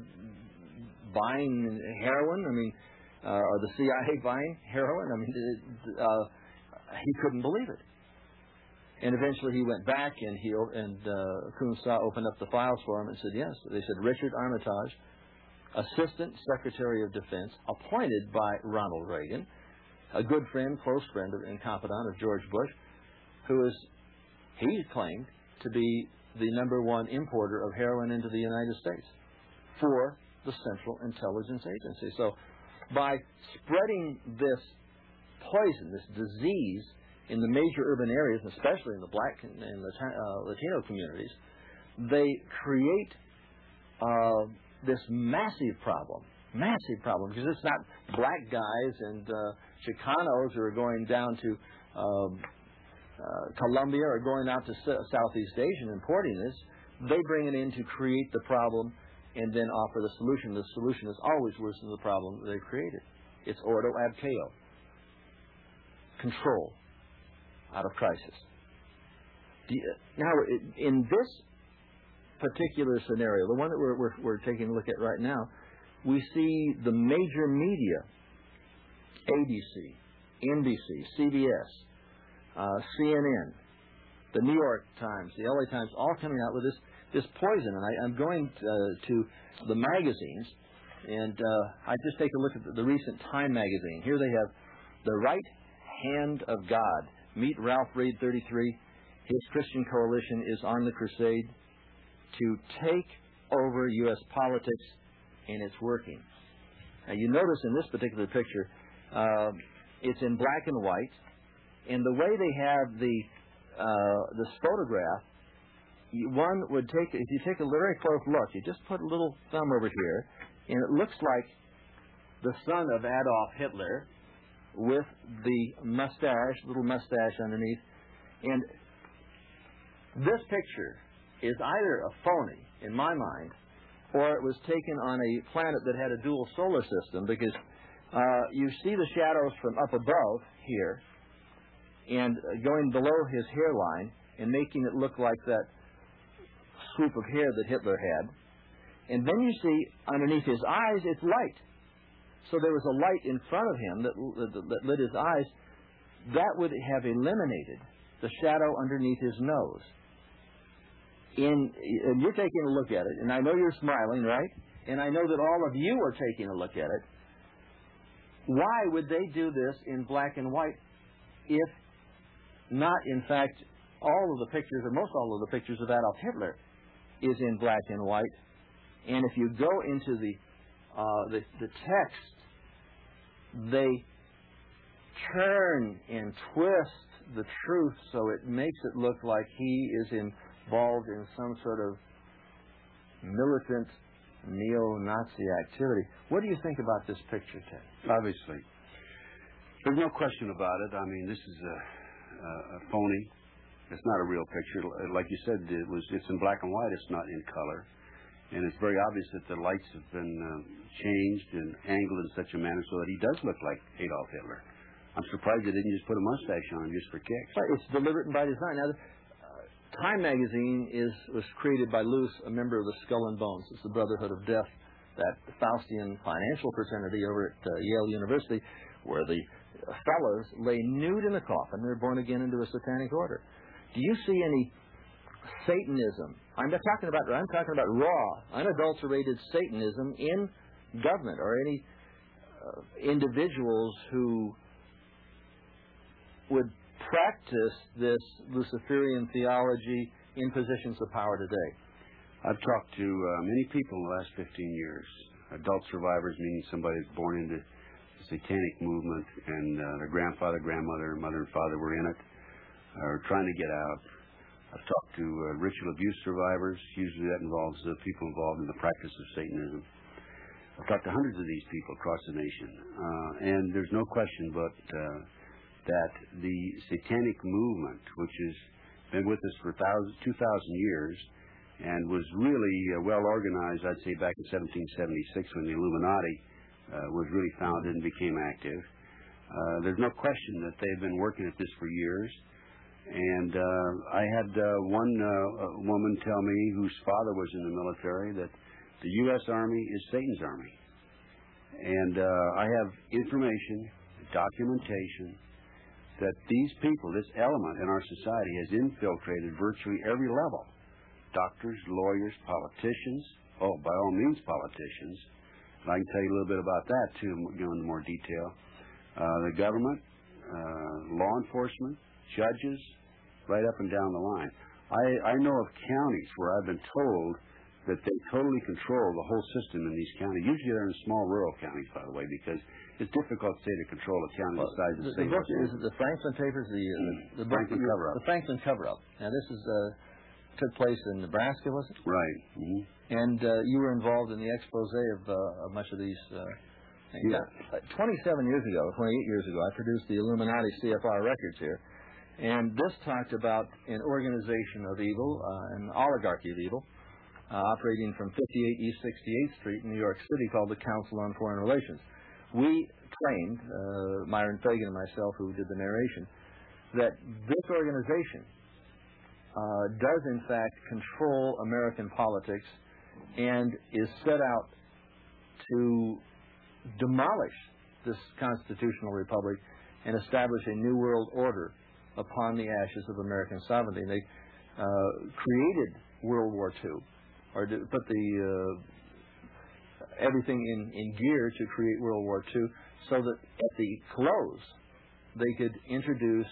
buying heroin? I mean, uh, or the C I A buying heroin? I mean, it, uh, he couldn't believe it. And eventually he went back, and he and uh, Kun Sa opened up the files for him and said, yes. They said, Richard Armitage, Assistant Secretary of Defense, appointed by Ronald Reagan, a good friend, close friend and confidant of George Bush, who is, he claimed, to be the number one importer of heroin into the United States for the Central Intelligence Agency. So by spreading this poison, this disease, in the major urban areas, especially in the black and the uh, Latino communities, they create uh, this massive problem, massive problem, because it's not black guys and uh, Chicanos who are going down to um, uh, Colombia or going out to S- Southeast Asia and importing this. They bring it in to create the problem and then offer the solution. The solution is always worse than the problem that they've created. It's ordo ad chaos. Control out of crisis. You, now, in this particular scenario, the one that we're, we're, we're taking a look at right now, we see the major media, A B C, N B C, C B S, uh, C N N, the New York Times, the L A Times, all coming out with this, this poison. And I, I'm going uh, to the magazines, and uh, I just take a look at the, the recent Time magazine. Here they have the right hand of God. Meet Ralph Reed, thirty-three. His Christian coalition is on the crusade to take over U S politics, and it's working. Now, you notice in this particular picture, uh, it's in black and white, and the way they have the uh, this photograph, one would take, if you take a very close look, you just put a little thumb over here, and it looks like the son of Adolf Hitler with the mustache, little mustache underneath. And this picture is either a phony, in my mind, or it was taken on a planet that had a dual solar system, because uh, you see the shadows from up above here and going below his hairline and making it look like that swoop of hair that Hitler had. And then you see underneath his eyes, it's light. So there was a light in front of him that, that, that lit his eyes. That would have eliminated the shadow underneath his nose. In, and you're taking a look at it, and I know you're smiling, right? And I know that all of you are taking a look at it. Why would they do this in black and white if not, in fact, all of the pictures, or most all of the pictures of Adolf Hitler is in black and white? And if you go into the, uh, the, the text, they turn and twist the truth so it makes it look like he is involved in some sort of militant neo-Nazi activity. What do you think about this picture, Ted? Obviously. There's no question about it. I mean, this is a, a, a phony. It's not a real picture. Like you said, it was. It's in black and white. It's not in color. And it's very obvious that the lights have been uh, changed and angled in such a manner so that he does look like Adolf Hitler. I'm surprised they didn't just put a mustache on him just for kicks. Right, it's deliberate and by design. Now, uh, Time magazine is was created by Luce, a member of the Skull and Bones. It's the Brotherhood of Death, that Faustian financial fraternity over at uh, Yale University, where the uh, fellows lay nude in a coffin. They're born again into a satanic order. Do you see any Satanism? I'm not talking about. I'm talking about raw, unadulterated Satanism in government, or any uh, individuals who would practice this Luciferian theology in positions of power today. I've talked to uh, many people in the last fifteen years. Adult survivors, meaning somebody who's born into the satanic movement, and uh, their grandfather, grandmother, mother, and father were in it, or trying to get out. I've talked to uh, ritual abuse survivors. Usually that involves uh, people involved in the practice of Satanism. I've talked to hundreds of these people across the nation. Uh, and there's no question but uh, that the satanic movement, which has been with us for two thousand years and was really uh, well organized, I'd say, back in seventeen seventy-six when the Illuminati uh, was really founded and became active. Uh, there's no question that they've been working at this for years. And uh, I had uh, one uh, woman tell me, whose father was in the military, that the U S Army is Satan's army. And uh, I have information, documentation, that these people, this element in our society, has infiltrated virtually every level. Doctors, lawyers, politicians, oh, by all means politicians. And I can tell you a little bit about that, too, go into more detail. Uh, the government, uh, law enforcement, judges, right up and down the line. I, I know of counties where I've been told that they totally control the whole system in these counties. Usually they're in small rural counties, by the way, because it's difficult, say, to control a county well, the size of the, Saint the book is the Franklin Papers, the, uh, the, the Franklin book, cover-up. The Franklin cover-up. Now this is uh, took place in Nebraska, was it? Right. Mm-hmm. And uh, you were involved in the expose of, uh, of much of these. Uh, yeah. Uh, twenty-seven years ago, twenty-eight years ago, I produced the Illuminati C F R records here. And this talked about an organization of evil, uh, an oligarchy of evil, uh, operating from fifty-eight East sixty-eighth Street in New York City, called the Council on Foreign Relations. We claimed, uh, Myron Fagan and myself, who did the narration, that this organization uh, does in fact control American politics and is set out to demolish this constitutional republic and establish a new world order upon the ashes of American sovereignty. And they uh, created World War Two, or to put the uh, everything in, in gear to create World War Two, so that at the close they could introduce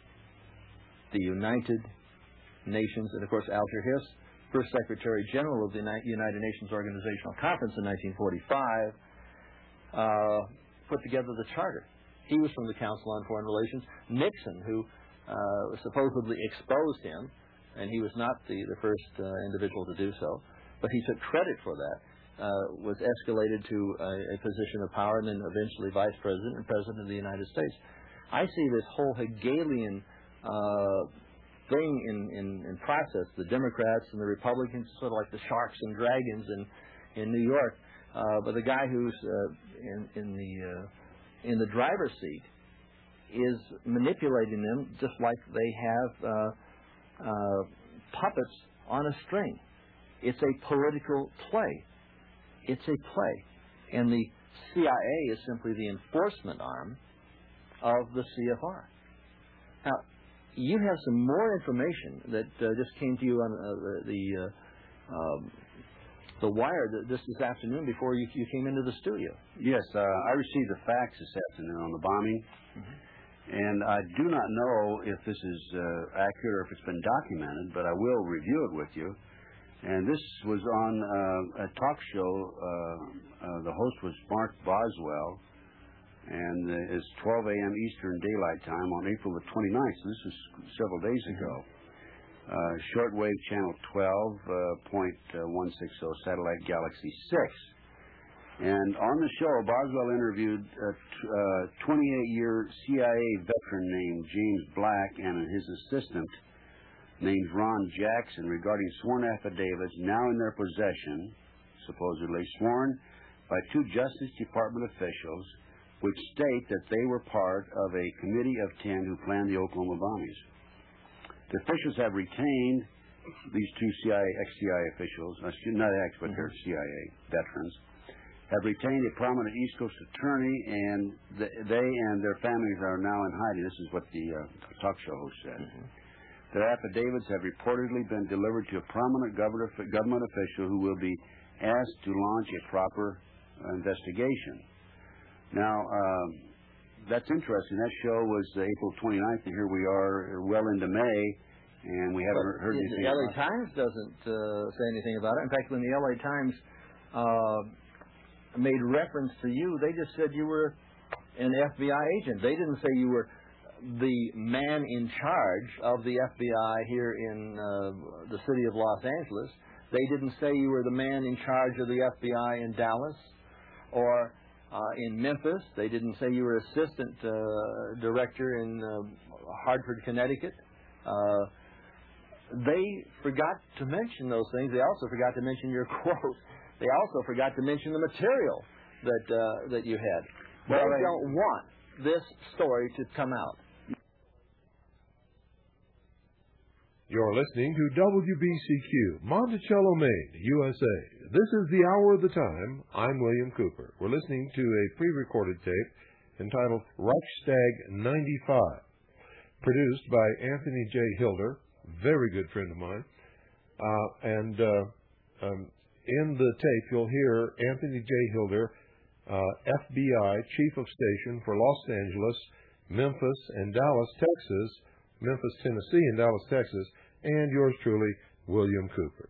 the United Nations, and of course Alger Hiss, first Secretary General of the United Nations Organizational Conference in nineteen forty-five, uh, put together the charter. He was from the Council on Foreign Relations. Nixon, who Uh, supposedly exposed him, and he was not the, the first uh, individual to do so, but he took credit for that, uh, was escalated to a, a position of power, and then eventually vice president and president of the United States. I see this whole Hegelian uh, thing in, in, in process. The Democrats and the Republicans, sort of like the sharks and dragons, and, in New York. Uh, but the guy who's uh, in, in the uh, in the driver's seat is manipulating them just like they have uh, uh, puppets on a string. It's a political play. It's a play. And the C I A is simply the enforcement arm of the C F R. Now, you have some more information that uh, just came to you on uh, the uh, um, the wire this this afternoon before you, you came into the studio. Yes, uh, I received a fax this afternoon on the bombing, mm-hmm. and I do not know if this is uh, accurate or if it's been documented, but I will review it with you. And this was on uh, a talk show. Uh, uh, the host was Mark Boswell, and uh, it's twelve a.m. Eastern Daylight Time on April the twenty-ninth. So this was several days ago. Uh, shortwave channel twelve point one six zero, satellite Galaxy six. And on the show, Boswell interviewed a twenty-eight-year C I A veteran named James Black and his assistant named Ron Jackson regarding sworn affidavits now in their possession, supposedly sworn by two Justice Department officials, which state that they were part of a committee of ten who planned the Oklahoma bombings. The officials have retained these two C I A, ex-C I A officials, not ex, but they're C I A veterans, have retained a prominent East Coast attorney, and they and their families are now in hiding. This is what the uh, talk show host said. Mm-hmm. Their affidavits have reportedly been delivered to a prominent government official who will be asked to launch a proper uh, investigation. Now, um, that's interesting. That show was uh, April twenty-ninth, and here we are well into May, and we haven't but heard the, anything the L A about it. Times doesn't uh, say anything about it. In fact, when the L A Times uh, made reference to you, they just said you were an F B I agent. They didn't say you were the man in charge of the F B I here in uh, the city of Los Angeles. They didn't say you were the man in charge of the F B I in Dallas or uh, in Memphis. They didn't say you were assistant uh, director in uh, Hartford, Connecticut. Uh, they forgot to mention those things. They also forgot to mention your quote. They also forgot to mention the material that uh, that you had. Well, they don't want this story to come out. You're listening to W B C Q, Monticello, Maine, U S A. This is the hour of the time. I'm William Cooper. We're listening to a pre-recorded tape entitled Reichstag ninety-five, produced by Anthony J. Hilder, very good friend of mine. Uh, and uh, um, in the tape, you'll hear Anthony J. Hilder, uh, F B I Chief of Station for Los Angeles, Memphis, and Dallas, Texas, Memphis, Tennessee, and Dallas, Texas, and yours truly, William Cooper.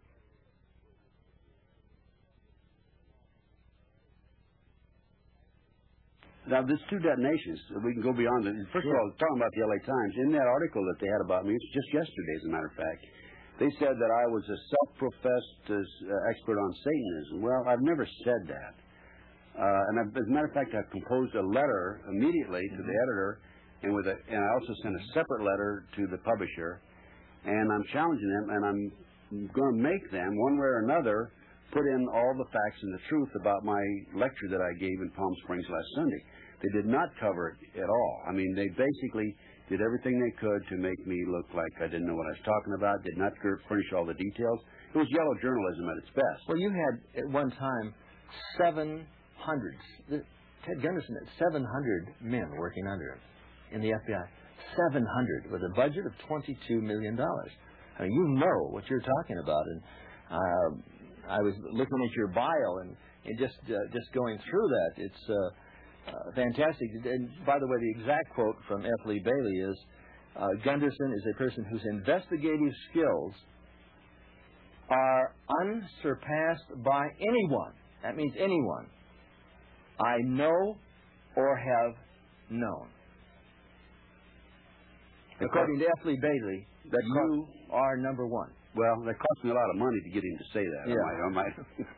Now, there's two detonations. We can go beyond it. First of all, talking about the L A Times, in that article that they had about me, it's just yesterday, as a matter of fact, they said that I was a self-professed uh, expert on Satanism. Well, I've never said that. Uh, and I've, as a matter of fact, I've composed a letter immediately to the editor, and with a, and I also sent a separate letter to the publisher, and I'm challenging them, and I'm going to make them, one way or another, put in all the facts and the truth about my lecture that I gave in Palm Springs last Sunday. They did not cover it at all. I mean, they basically did everything they could to make me look like I didn't know what I was talking about, did not furnish all the details. It was yellow journalism at its best. Well, you had, at one time, seven hundred, Ted Gunderson had seven hundred men working under him in the F B I. seven hundred with a budget of twenty-two million dollars. I mean, you know what you're talking about. And uh, I was looking at your bio and, and just uh, just going through that. It's uh, uh, fantastic. And by the way, the exact quote from F. Lee Bailey is, uh, Gunderson is a person whose investigative skills are unsurpassed by anyone. That means anyone I know or have known. According to F. Lee Bailey, that you are number one. Well, that cost me a lot of money to get him to say that. Yeah. I might,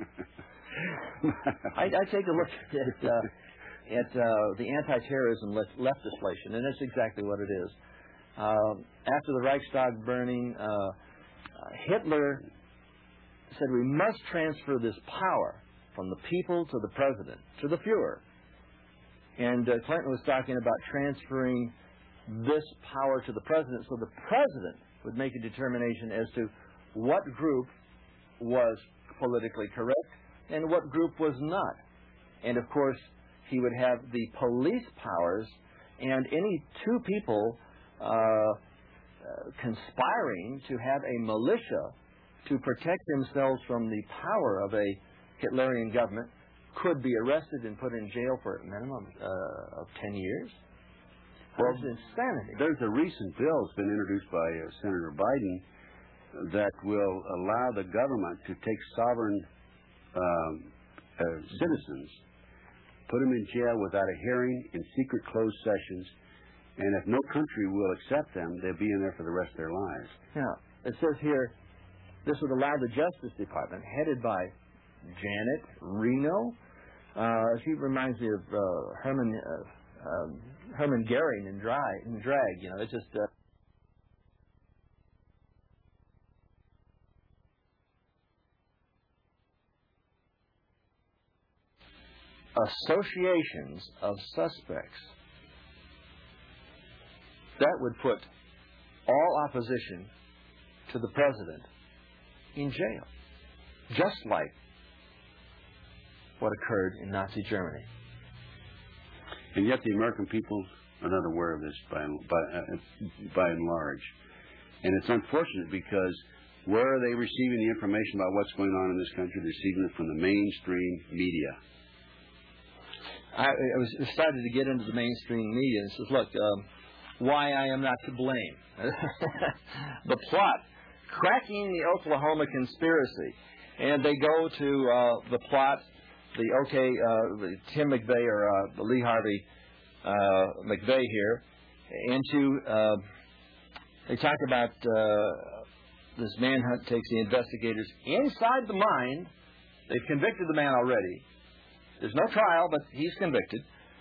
I, I take a look at uh, at uh, the anti-terrorism le- legislation, and that's exactly what it is. Uh, after the Reichstag burning, uh, uh, Hitler said we must transfer this power from the people to the president, to the Fuhrer. And uh, Clinton was talking about transferring this power to the president so the president would make a determination as to what group was politically correct and what group was not. And, of course, he would have the police powers, and any two people uh, uh, conspiring to have a militia to protect themselves from the power of a Hitlerian government could be arrested and put in jail for a minimum uh, of ten years. Well, that's insanity. There's a recent bill that's been introduced by uh, Senator Biden that will allow the government to take sovereign um, uh, citizens, put them in jail without a hearing in secret closed sessions, and if no country will accept them, they'll be in there for the rest of their lives. Now, it says here, this would allow the Justice Department, headed by Janet Reno. Uh, she reminds me of uh, Herman uh, um, Herman Goering in, dry, in Drag. You know, it's just uh, associations of suspects. That would put all opposition to the president in jail, just like what occurred in Nazi Germany. And yet the American people are not aware of this by, by, uh, by and large. And it's unfortunate because where are they receiving the information about what's going on in this country? They're receiving it from the mainstream media. I, I was started to get into the mainstream media and says, look, um, why I am not to blame. The plot, cracking the Oklahoma conspiracy. And they go to uh, the plot, the OK, uh, the Tim McVeigh or uh, Lee Harvey uh, McVeigh here, into, uh, they talk about uh, this manhunt takes the investigators inside the mind. They've convicted the man already. There's no trial, but he's convicted.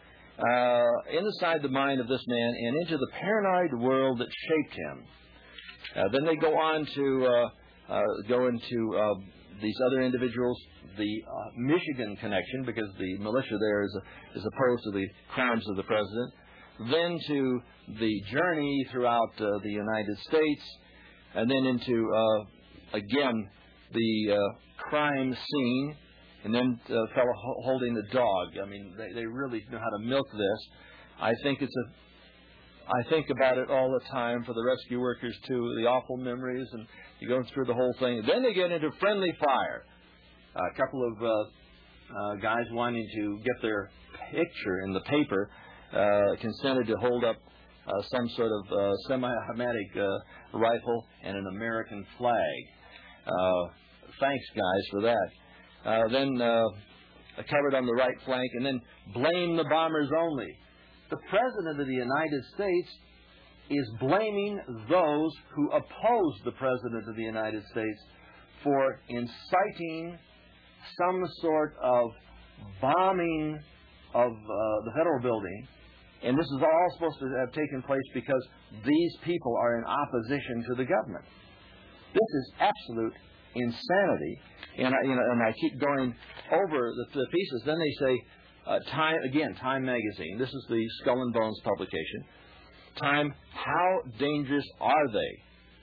Uh, inside the mind of this man and into the paranoid world that shaped him. Uh, then they go on to uh, uh, go into uh, these other individuals, the uh, Michigan connection, because the militia there is, a, is opposed to the crimes of the president. Then to the journey throughout uh, the United States, and then into, uh, again, the uh, crime scene. And then a fellow holding the dog. I mean, they, they really know how to milk this. I think it's a. I think about it all the time for the rescue workers too. The awful memories, and you go through the whole thing. Then they get into friendly fire. A couple of uh, uh, guys wanting to get their picture in the paper uh, consented to hold up uh, some sort of uh, semi-automatic uh, rifle and an American flag. Uh, thanks, guys, for that. Uh, then uh, covered on the right flank, and then blame the bombers only. The President of the United States is blaming those who oppose the President of the United States for inciting some sort of bombing of uh, the federal building. And this is all supposed to have taken place because these people are in opposition to the government. This is absolute insanity. And I, you know, and I keep going over the, the pieces. Then they say, uh, Time again, Time magazine. This is the Skull and Bones publication. Time. How dangerous are they?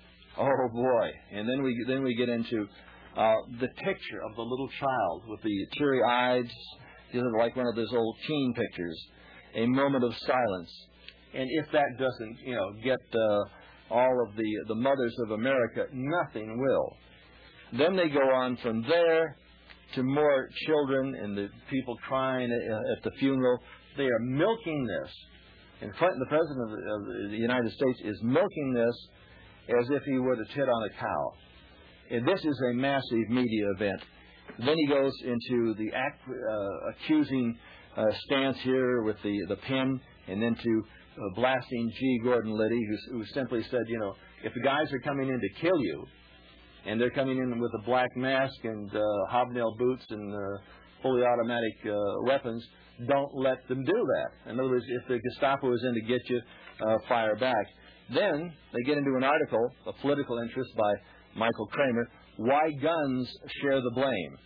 Oh boy! And then we then we get into uh, the picture of the little child with the teary eyes, you know, like one of those old teen pictures. A moment of silence. And if that doesn't, you know, get uh, all of the the mothers of America, nothing will. Then they go on from there to more children and the people crying at the funeral. They are milking this. And Clinton, the President of the, of the United States, is milking this as if he would have hit on a cow. And this is a massive media event. Then he goes into the act, uh, accusing uh, stance here with the, the pen, and then to uh, blasting G. Gordon Liddy, who, who simply said, you know, if the guys are coming in to kill you, and they're coming in with a black mask and uh, hobnail boots and uh, fully automatic uh, weapons, don't let them do that. In other words, if the Gestapo is in to get you, uh, fire back. Then they get into an article, a political interest by Michael Kramer, Why Guns Share the Blame.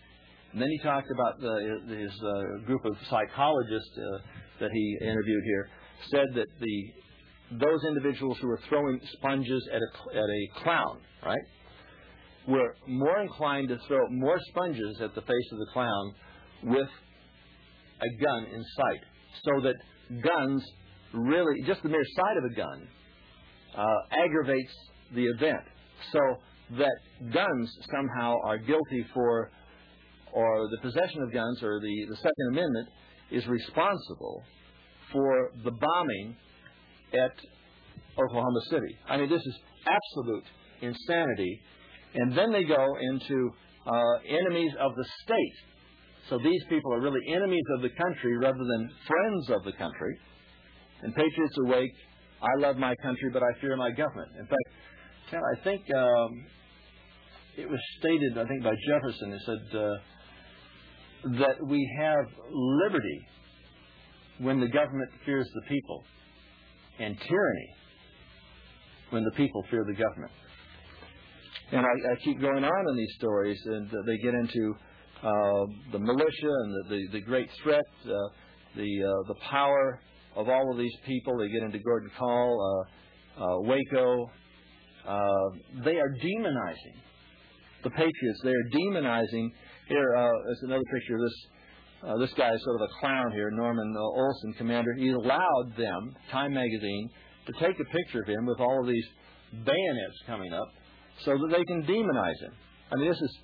And then he talked about the, his uh, group of psychologists uh, that he interviewed here said that the those individuals who were throwing sponges at a at a clown, right, were more inclined to throw more sponges at the face of the clown with a gun in sight, so that guns really, just the mere sight of a gun, uh, aggravates the event, so that guns somehow are guilty for, or the possession of guns, or the, the Second Amendment is responsible for the bombing at Oklahoma City. I mean, this is absolute insanity. And then they go into uh, enemies of the state. So these people are really enemies of the country rather than friends of the country. And Patriots Awake, I love my country, but I fear my government. In fact, Ted, I think um, it was stated, I think by Jefferson, it said uh, that we have liberty when the government fears the people, and tyranny when the people fear the government. And I, I keep going on in these stories, and uh, they get into uh, the militia and the, the, the great threat, uh, the uh, the power of all of these people. They get into Gordon Call, uh, uh, Waco. Uh, they are demonizing the Patriots. They are demonizing. Here uh, is another picture of this. Uh, this guy is sort of a clown here, Norman uh, Olson, commander. He allowed them, Time magazine, to take a picture of him with all of these bayonets coming up, so that they can demonize him. I mean, this is...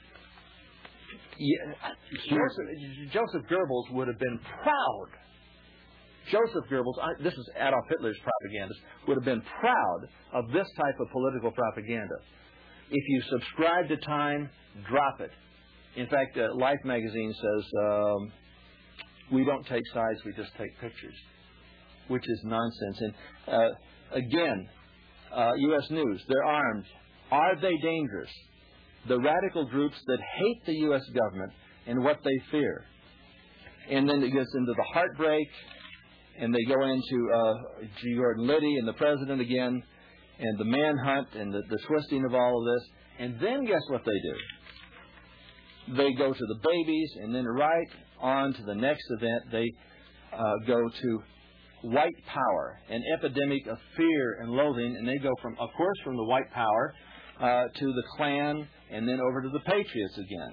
Yeah, Joseph, Joseph Goebbels would have been proud. Joseph Goebbels, I, this is Adolf Hitler's propagandist, would have been proud of this type of political propaganda. If you subscribe to Time, drop it. In fact, uh, Life magazine says, um, we don't take sides, we just take pictures, which is nonsense. And uh, again, uh, U S News, they're armed. Are they dangerous? The radical groups that hate the U S government and what they fear. And then it gets into the heartbreak, and they go into uh, G. Gordon Liddy and the president again, and the manhunt and the, the twisting of all of this. And then guess what they do? They go to the babies, and then right on to the next event, they uh, go to white power, an epidemic of fear and loathing, and they go from, of course, from the white power uh, to the Klan, and then over to the Patriots again.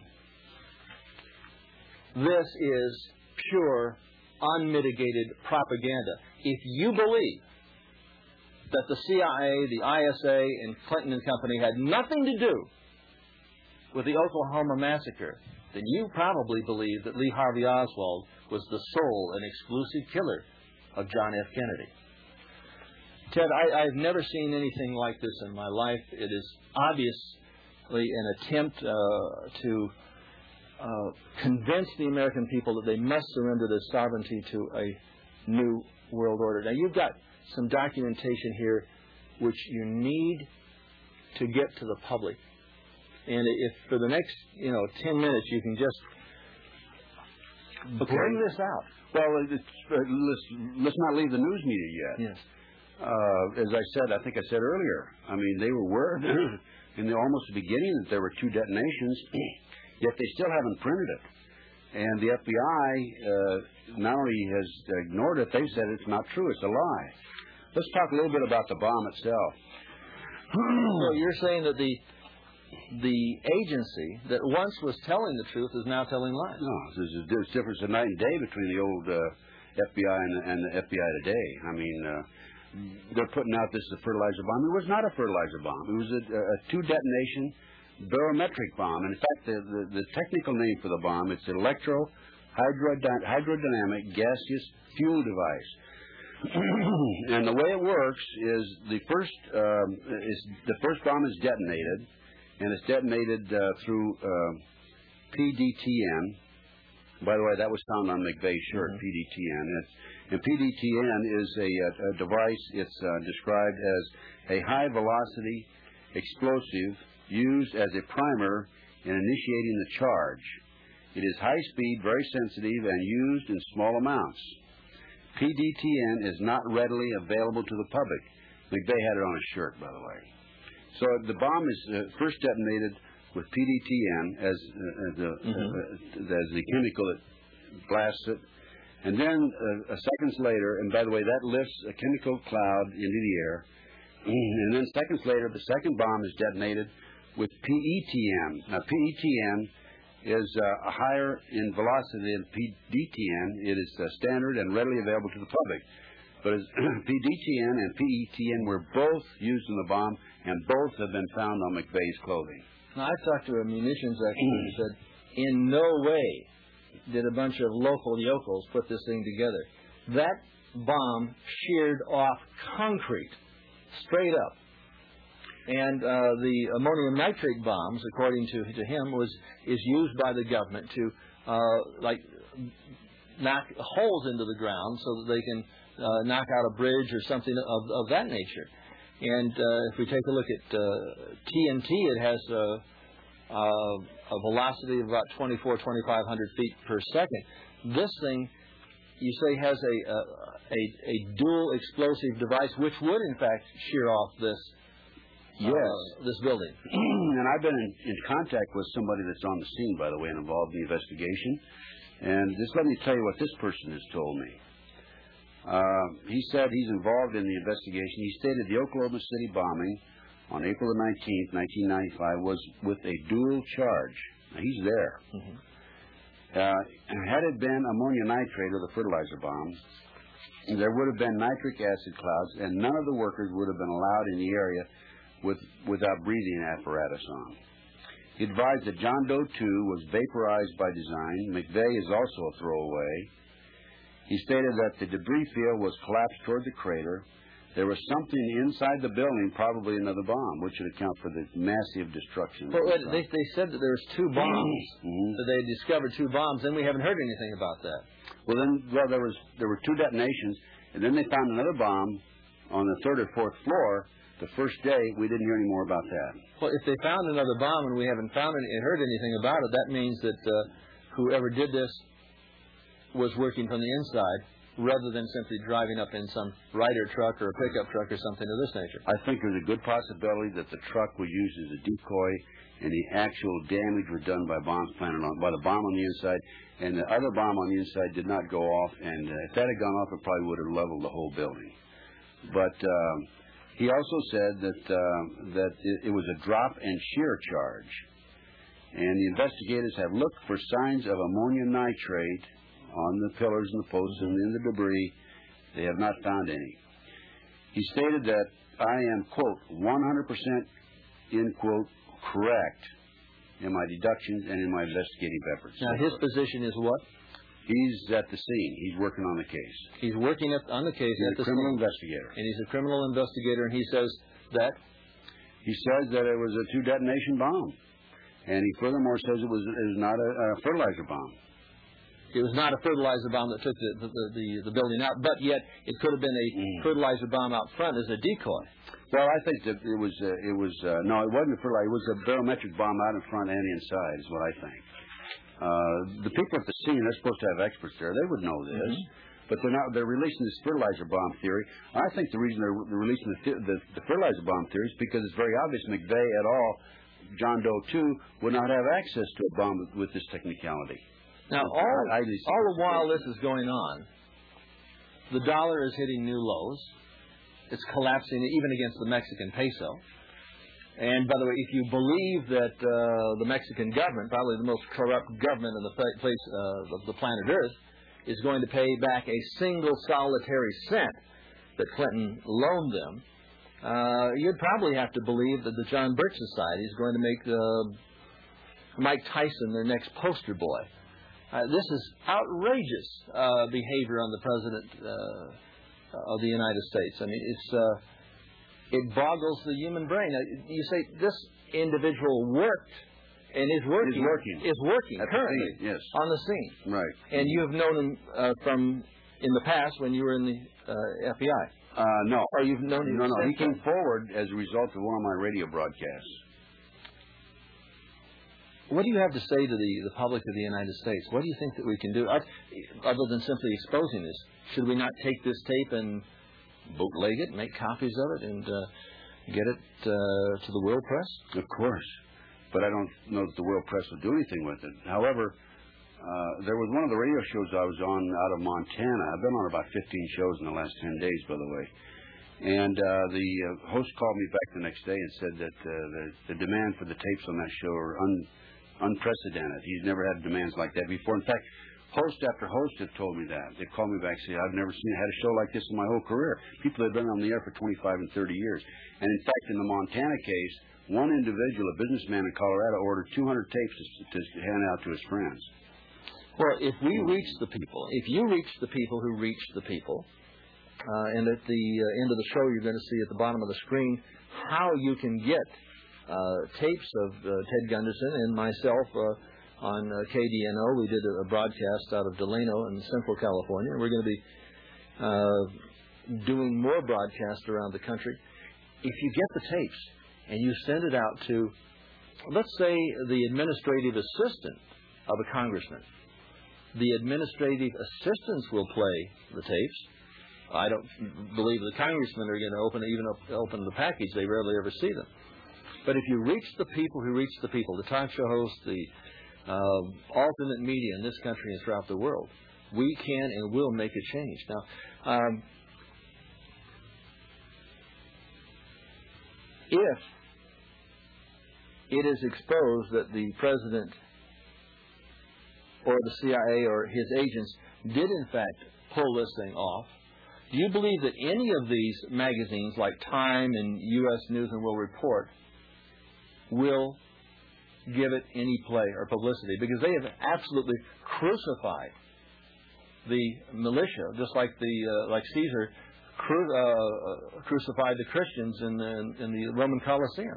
This is pure, unmitigated propaganda. If you believe that the C I A, the I S A, and Clinton and company had nothing to do with the Oklahoma massacre, then you probably believe that Lee Harvey Oswald was the sole and exclusive killer of John F. Kennedy. Ted, I, I've never seen anything like this in my life. It is obviously an attempt uh, to uh, convince the American people that they must surrender their sovereignty to a new world order. Now, you've got some documentation here which you need to get to the public. And if for the next, you know, ten minutes you can just okay. bring this out. Well, it's, uh, let's, let's not leave the news media yet. Yes. Uh, as I said, I think I said earlier, I mean, they were worried in the almost the beginning that there were two detonations, yet they still haven't printed it. And the F B I uh, not only has ignored it, they've said it's not true, it's a lie. Let's talk a little bit about the bomb itself. So you're saying that the the agency that once was telling the truth is now telling lies? No, there's a, there's a difference of night and day between the old uh, F B I and, and the F B I today. I mean, uh, they're putting out this is a fertilizer bomb. It was not a fertilizer bomb. It was a, a two-detonation barometric bomb. In fact, the, the, the technical name for the bomb, it's an electro hydrodi- hydrodynamic gaseous fuel device. And the way it works is the first um, is the first bomb is detonated, and it's detonated uh, through uh, P D T N. By the way, that was found on McVeigh's shirt, mm-hmm. P D T N. And, and P D T N is a, a device. It's uh, described as a high-velocity explosive used as a primer in initiating the charge. It is high-speed, very sensitive, and used in small amounts. P D T N is not readily available to the public. McVeigh had it on his shirt, by the way. So the bomb is uh, first detonated with P D T N as, uh, the, mm-hmm. uh, as the chemical that blasts it. And then uh, seconds later, and by the way, that lifts a chemical cloud into the air. And then seconds later, the second bomb is detonated with P E T N. Now, P E T N is uh, higher in velocity than P D T N. It is uh, standard and readily available to the public. But as P D T N and P E T N were both used in the bomb, and both have been found on McVeigh's clothing. Now, I talked to a munitions expert who said, in no way did a bunch of local yokels put this thing together. That bomb sheared off concrete, straight up. And uh, the ammonium nitrate bombs, according to, to him, was is used by the government to, uh, like, knock holes into the ground so that they can uh, knock out a bridge or something of, of that nature. And uh, if we take a look at uh, T N T, it has a, a, a velocity of about twenty-four, twenty-five hundred feet per second. This thing, you say, has a, a, a, a dual explosive device, which would, in fact, shear off this yes, uh, this building. And I've been in, in contact with somebody that's on the scene, by the way, and involved in the investigation. And just let me tell you what this person has told me. Uh, he said he's involved in the investigation. He stated the Oklahoma City bombing on April the nineteenth, nineteen ninety-five, was with a dual charge. Now, he's there. Mm-hmm. Uh, had it been ammonium nitrate or the fertilizer bomb, there would have been nitric acid clouds, and none of the workers would have been allowed in the area with without breathing apparatus on. He advised that John Doe two was vaporized by design. McVeigh is also a throwaway. He stated that the debris field was collapsed toward the crater. There was something inside the building, probably another bomb, which would account for the massive destruction. Well, they, they said that there was two bombs. Mm-hmm. That they discovered two bombs, and we haven't heard anything about that. Well, then, well, there was there were two detonations, and then they found another bomb on the third or fourth floor. The first day, we didn't hear any more about that. Well, if they found another bomb and we haven't found any, heard anything about it, that means that uh, whoever did this was working from the inside, rather than simply driving up in some Ryder truck or a pickup truck or something of this nature. I think there's a good possibility that the truck was used as a decoy, and the actual damage was done by bombs planted on by the bomb on the inside, and the other bomb on the inside did not go off. And uh, if that had gone off, it probably would have leveled the whole building. But um, he also said that uh, that it, it was a drop and shear charge, and the investigators have looked for signs of ammonium nitrate on the pillars and the posts and in the debris. They have not found any. He stated that I am, quote, one hundred percent, end quote, correct in my deductions and in my investigative efforts. Now, his position is what? He's at the scene. He's working on the case. He's working at, on the case he's at the scene. He's a criminal scene. investigator. And he's a criminal investigator, and he says that? He says that it was a two-detonation bomb. And he furthermore says it was, it was not a, a fertilizer bomb. It was not a fertilizer bomb that took the the, the the building out, but yet it could have been a mm. fertilizer bomb out front as a decoy. Well, I think that it was uh, it was uh, no, it wasn't a fertilizer. It was a barometric bomb out in front and inside, is what I think. Uh, the people at the scene, they're supposed to have experts there. They would know this, mm-hmm. but they're not. They're releasing this fertilizer bomb theory. I think the reason they're releasing the the, the fertilizer bomb theory is because it's very obvious McVeigh et al., John Doe two, would not have access to a bomb with, with this technicality. Now, all, all the while this is going on, the dollar is hitting new lows. It's collapsing even against the Mexican peso. And, by the way, if you believe that uh, the Mexican government, probably the most corrupt government in the place uh, of the planet Earth, is going to pay back a single solitary cent that Clinton loaned them, uh, you'd probably have to believe that the John Birch Society is going to make uh, Mike Tyson their next poster boy. Uh, this is outrageous uh, behavior on the President uh, of the United States. I mean, it's uh, it boggles the human brain. Uh, you say this individual worked and is working, is working, is working At currently the scene, yes. on the scene. Right. And you have known him uh, from in the past when you were in the uh, F B I. Uh, no. Or you've known him? No, no. He came then? forward as a result of one of my radio broadcasts. What do you have to say to the, the public of the United States? What do you think that we can do, other than simply exposing this? Should we not take this tape and bootleg it, make copies of it, and uh, get it uh, to the world press? Of course. but I don't know that the world press will do anything with it. However, uh, there was one of the radio shows I was on out of Montana. I've been on about fifteen shows in the last ten days, by the way. And uh, the uh, host called me back the next day and said that uh, the, the demand for the tapes on that show are un, unprecedented. He's never had demands like that before. In fact, host after host have told me that. They called me back and said, I've never seen had a show like this in my whole career. People have been on the air for twenty-five and thirty years. And in fact, in the Montana case, one individual, a businessman in Colorado, ordered two hundred tapes to, to hand out to his friends. Well, if we reach the people, if you reach the people who reach the people, uh, and at the uh, end of the show you're going to see at the bottom of the screen how you can get uh, tapes of uh, Ted Gunderson and myself uh, on uh, K D N O. We did a, a broadcast out of Delano in Central California, and we're going to be uh, doing more broadcasts around the country. If you get the tapes and you send it out to, let's say, the administrative assistant of a congressman, the administrative assistants will play the tapes. I don't believe the congressmen are going to open even op- open the package. They rarely ever see them. But if you reach the people who reach the people, the talk show hosts, the uh, alternate media in this country and throughout the world, we can and will make a change. Now, um, if it is exposed that the president or the C I A or his agents did in fact pull this thing off, do you believe that any of these magazines like Time and U S News and World Report will give it any play or publicity? Because they have absolutely crucified the militia, just like the uh, like Caesar cru- uh, crucified the Christians in the, in the Roman Colosseum.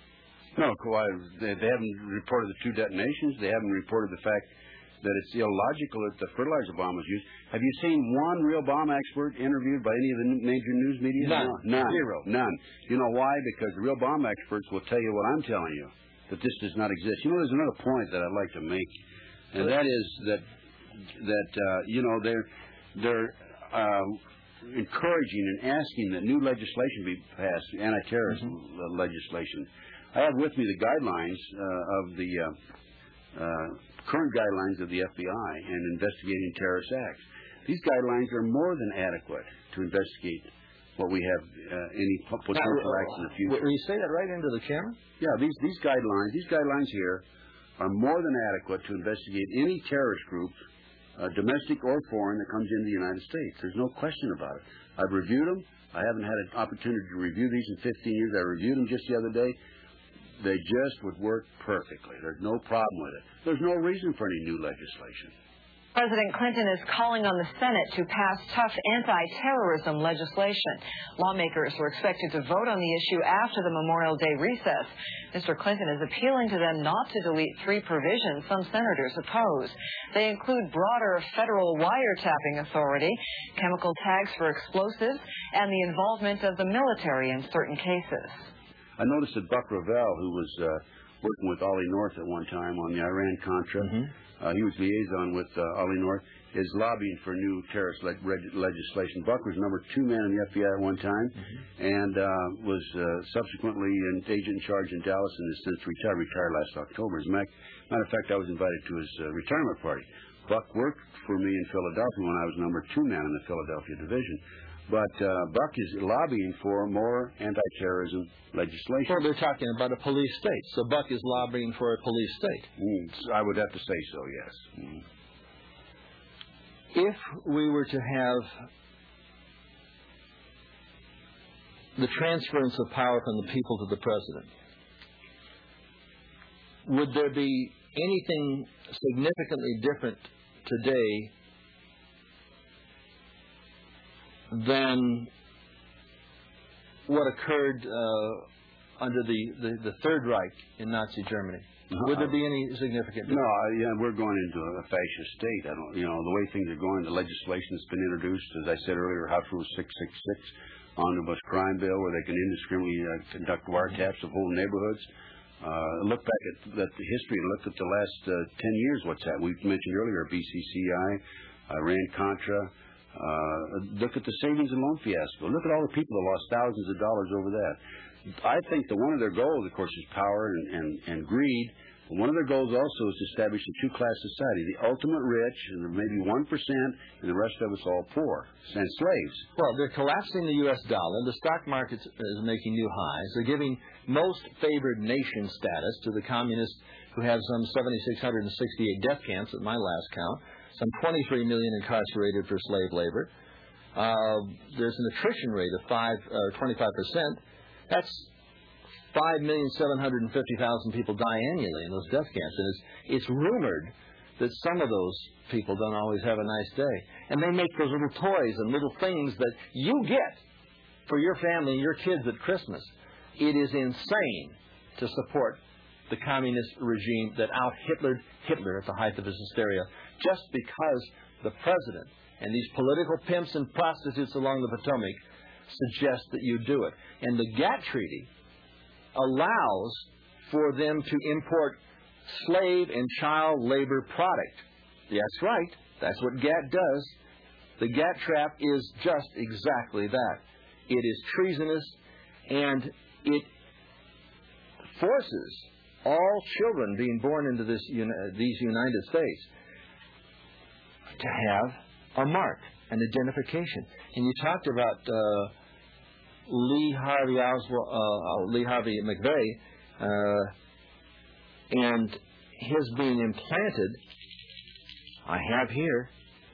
No, they, they haven't reported the two detonations. They haven't reported the fact that it's illogical that the fertilizer bomb was used. Have you seen one real bomb expert interviewed by any of the major news media? None. No, none. Zero. None. You know why? Because the real bomb experts will tell you what I'm telling you, that this does not exist. You know, there's another point that I'd like to make, and that is that, that uh, you know, they're, they're uh, encouraging and asking that new legislation be passed, anti-terrorism mm-hmm. legislation. I have with me the guidelines uh, of the uh, uh, current guidelines of the F B I and investigating terrorist acts. These guidelines are more than adequate to investigate what we have uh, any potential acts in the future. Will you say that right into the camera? Yeah, these these guidelines, these guidelines here are more than adequate to investigate any terrorist group, uh, domestic or foreign, that comes into the United States. There's no question about it. I've reviewed them. I haven't had an opportunity to review these in fifteen years. I reviewed them just the other day. They just would work perfectly. There's no problem with it. There's no reason for any new legislation. President Clinton is calling on the Senate to pass tough anti-terrorism legislation. Lawmakers were expected to vote on the issue after the Memorial Day recess. Mister Clinton is appealing to them not to delete three provisions some senators oppose. They include broader federal wiretapping authority, chemical tags for explosives, and the involvement of the military in certain cases. I noticed that Buck Revelle, who was uh, working with Ollie North at one time on the Iran-Contra, mm-hmm. uh, he was liaison with uh, Ollie North, is lobbying for new terrorist le- reg- legislation. Buck was number two man in the F B I at one time mm-hmm. and uh, was uh, subsequently an agent in charge in Dallas and has since retired, retired last October. As a matter of fact, I was invited to his uh, retirement party. Buck worked for me in Philadelphia when I was number two man in the Philadelphia division. But uh, Buck is lobbying for more anti-terrorism legislation. Well, they're talking about a police state. So Buck is lobbying for a police state. Mm, I would have to say so, yes. Mm. If we were to have the transference of power from the people to the president, would there be anything significantly different today than what occurred uh, under the, the, the Third Reich in Nazi Germany? No, Would there be any significant difference? No, yeah, we're going into a fascist state. I don't, you know, the way things are going, the legislation that's been introduced, as I said earlier, House Rule six six six, omnibus crime bill, where they can indiscriminately uh, conduct wiretaps of whole neighborhoods. Uh, look back at, at the history and look at the last uh, ten years. What's that? We've mentioned earlier B C C I, Iran-Contra. Uh, look at the savings and loan fiasco. Look at all the people that lost thousands of dollars over that. I think that one of their goals, of course, is power and, and, and greed. But one of their goals also is to establish a two-class society, the ultimate rich, and maybe one percent, and the rest of us all poor, and slaves. Well, they're collapsing the U S dollar. The stock market is making new highs. They're giving most favored nation status to the communists who have some seven thousand six hundred sixty-eight death camps at my last count, some twenty-three million incarcerated for slave labor. Uh, there's an attrition rate of five, uh, twenty-five percent. That's five million seven hundred fifty thousand people die annually in those death camps. And it's, it's rumored that some of those people don't always have a nice day. And they make those little toys and little things that you get for your family and your kids at Christmas. It is insane to support the communist regime that out-Hitlered Hitler at the height of his hysteria just because the president and these political pimps and prostitutes along the Potomac suggest that you do it. And the GATT Treaty allows for them to import slave and child labor product. That's right. That's what GATT does. The GATT trap is just exactly that. It is treasonous, and it forces all children being born into this these United States to have a mark, an identification. And you talked about uh, Lee Harvey Oswald, uh, Lee Harvey McVeigh, uh, and his being implanted. I have here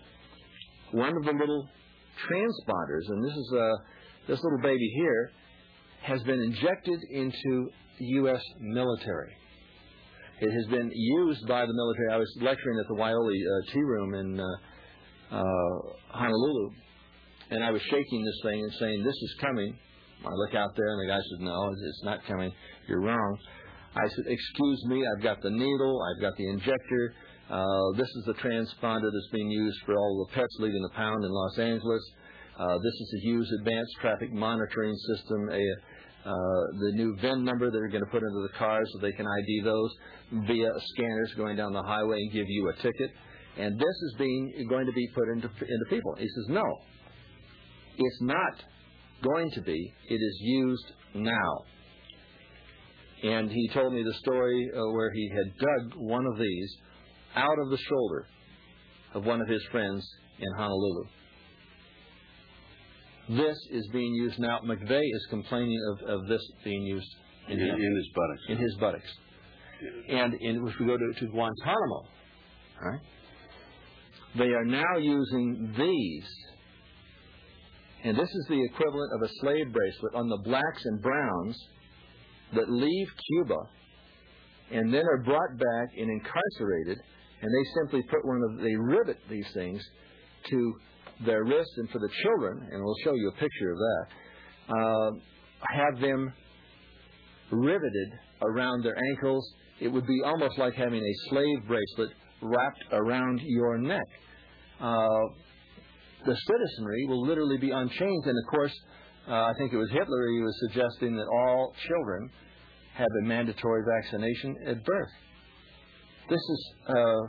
one of the little transponders, and this is uh, this little baby here has been injected into the U S military. It has been used by the military. I was lecturing at the Waiole uh, Tea Room in uh, uh, Honolulu, and I was shaking this thing and saying, "This is coming." I look out there, and the guy said, "No, it's not coming. You're wrong." I said, "Excuse me, I've got the needle, I've got the injector. Uh, this is the transponder that's being used for all the pets leaving the pound in Los Angeles. Uh, this is a Hughes Advanced Traffic Monitoring System, a Uh, the new V I N number that they're going to put into the cars so they can I D those via scanners going down the highway and give you a ticket. And this is being going to be put into into people." He says, "No, it's not going to be. It is used now." And he told me the story uh, where he had dug one of these out of the shoulder of one of his friends in Honolulu. This is being used now. McVeigh is complaining of, of this being used in, in, him, in his buttocks. In his buttocks. And in, if we go to, to Guantanamo, right, they are now using these, and this is the equivalent of a slave bracelet on the blacks and browns that leave Cuba and then are brought back and incarcerated, and they simply put one of, they rivet these things to their wrists, and for the children, and we'll show you a picture of that, uh, have them riveted around their ankles. It would be almost like having a slave bracelet wrapped around your neck. Uh, the citizenry will literally be unchanged, and of course, uh, I think it was Hitler, he was suggesting that all children have a mandatory vaccination at birth. This is uh,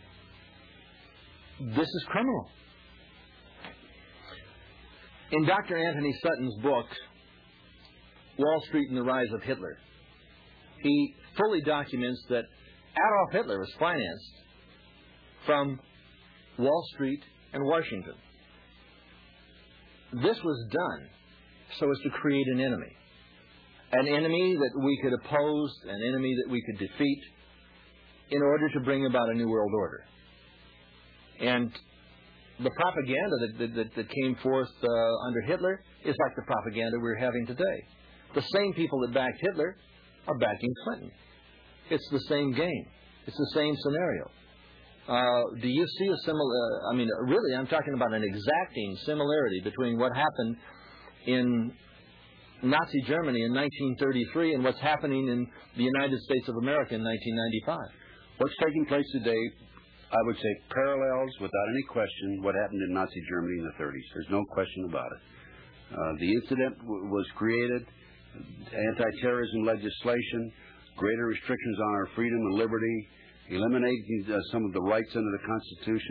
this is criminal. In Doctor Anthony Sutton's book, Wall Street and the Rise of Hitler, he fully documents that Adolf Hitler was financed from Wall Street and Washington. This was done so as to create an enemy. An enemy that we could oppose, an enemy that we could defeat in order to bring about a new world order. And the propaganda that, that, that came forth uh, under Hitler is like the propaganda we're having today. The same people that backed Hitler are backing Clinton. It's the same game. It's the same scenario. Uh, do you see a similar, I mean, really, I'm talking about an exacting similarity between what happened in Nazi Germany in nineteen thirty-three and what's happening in the United States of America in nineteen ninety-five? What's taking place today, I would say, parallels without any question what happened in Nazi Germany in the thirties. There's no question about it. Uh, the incident w- was created, anti-terrorism legislation, greater restrictions on our freedom and liberty, eliminating uh, some of the rights under the Constitution,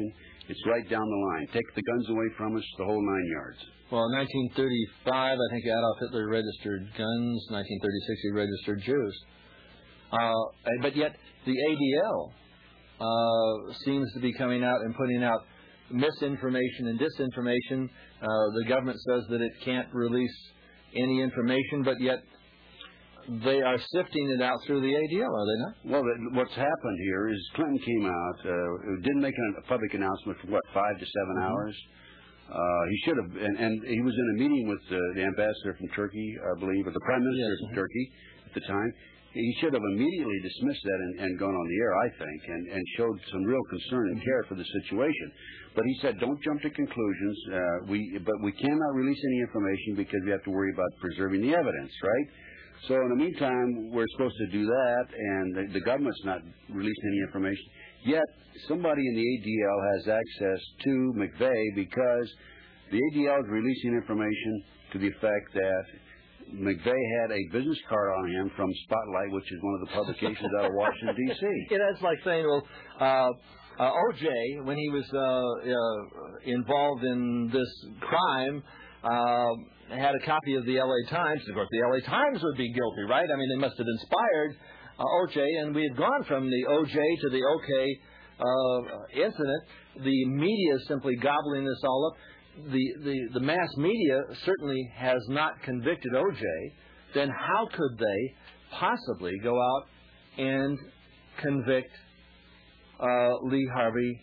It's right down the line. Take the guns away from us, the whole nine yards. Well, in nineteen thirty-five, I think Adolf Hitler registered guns. nineteen thirty-six, he registered Jews. Uh, but yet, the A D L uh, seems to be coming out and putting out misinformation and disinformation. Uh, the government says that it can't release any information, but yet they are sifting it out through the A D L, are they not? Well, what's happened here is Clinton came out, uh, didn't make a public announcement for, what, five to seven mm-hmm. hours? Uh, he should have, and, and he was in a meeting with uh, the ambassador from Turkey, I believe, or the prime minister yes. from Turkey at the time. He should have immediately dismissed that and, and gone on the air, I think, and, and showed some real concern and care for the situation. But he said, don't jump to conclusions. Uh, we, but we cannot release any information because we have to worry about preserving the evidence, right? So in the meantime, we're supposed to do that, and the, the government's not releasing any information. Yet, somebody in the A D L has access to McVeigh because the A D L is releasing information to the effect that McVeigh had a business card on him from Spotlight, which is one of the publications out of Washington, D C Yeah, that's like saying, well, uh, uh, O J, when he was uh, uh, involved in this crime, uh, had a copy of the L A Times. Of course, the L A Times would be guilty, right? I mean, they must have inspired uh, O J, and we had gone from the O J to the O K uh, incident. The media is simply gobbling this all up. The, the, the mass media certainly has not convicted O J. Then how could they possibly go out and convict uh, Lee Harvey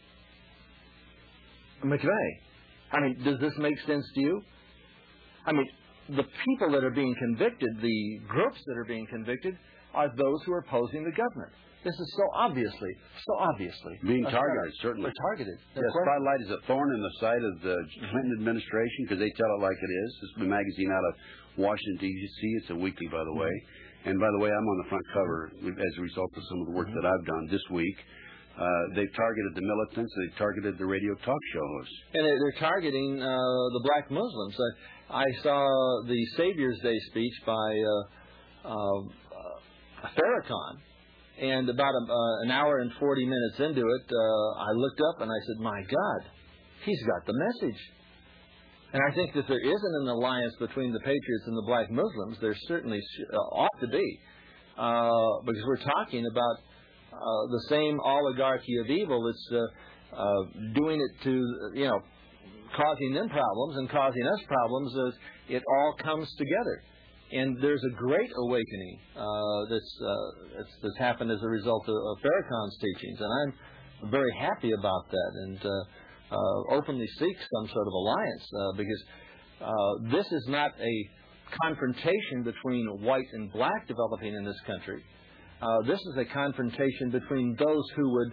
McVeigh? I mean, does this make sense to you? I mean, the people that are being convicted, the groups that are being convicted, are those who are opposing the government. This is so obviously, so obviously being targeted. Certainly, they're targeted. Yes, Spotlight is a thorn in the side of the Clinton administration because they tell it like it is. This is a magazine out of Washington, D C It's a weekly, by the way. And by the way, I'm on the front cover as a result of some of the work mm-hmm. that I've done this week. Uh, they've targeted the militants. They've targeted the radio talk show hosts. And they're targeting uh, the black Muslims. I, I saw the Savior's Day speech by uh, uh, Farrakhan. And about a, uh, an hour and forty minutes into it, uh, I looked up and I said, my God, he's got the message. And I think that there isn't an alliance between the Patriots and the black Muslims. There certainly uh, ought to be. Uh, because we're talking about uh, the same oligarchy of evil that's uh, uh, doing it to, you know, causing them problems and causing us problems as it all comes together. And there's a great awakening uh, that's, uh, that's that's happened as a result of, of Farrakhan's teachings, and I'm very happy about that, and uh, uh, openly seek some sort of alliance uh, because uh, this is not a confrontation between white and black developing in this country. Uh, this is a confrontation between those who would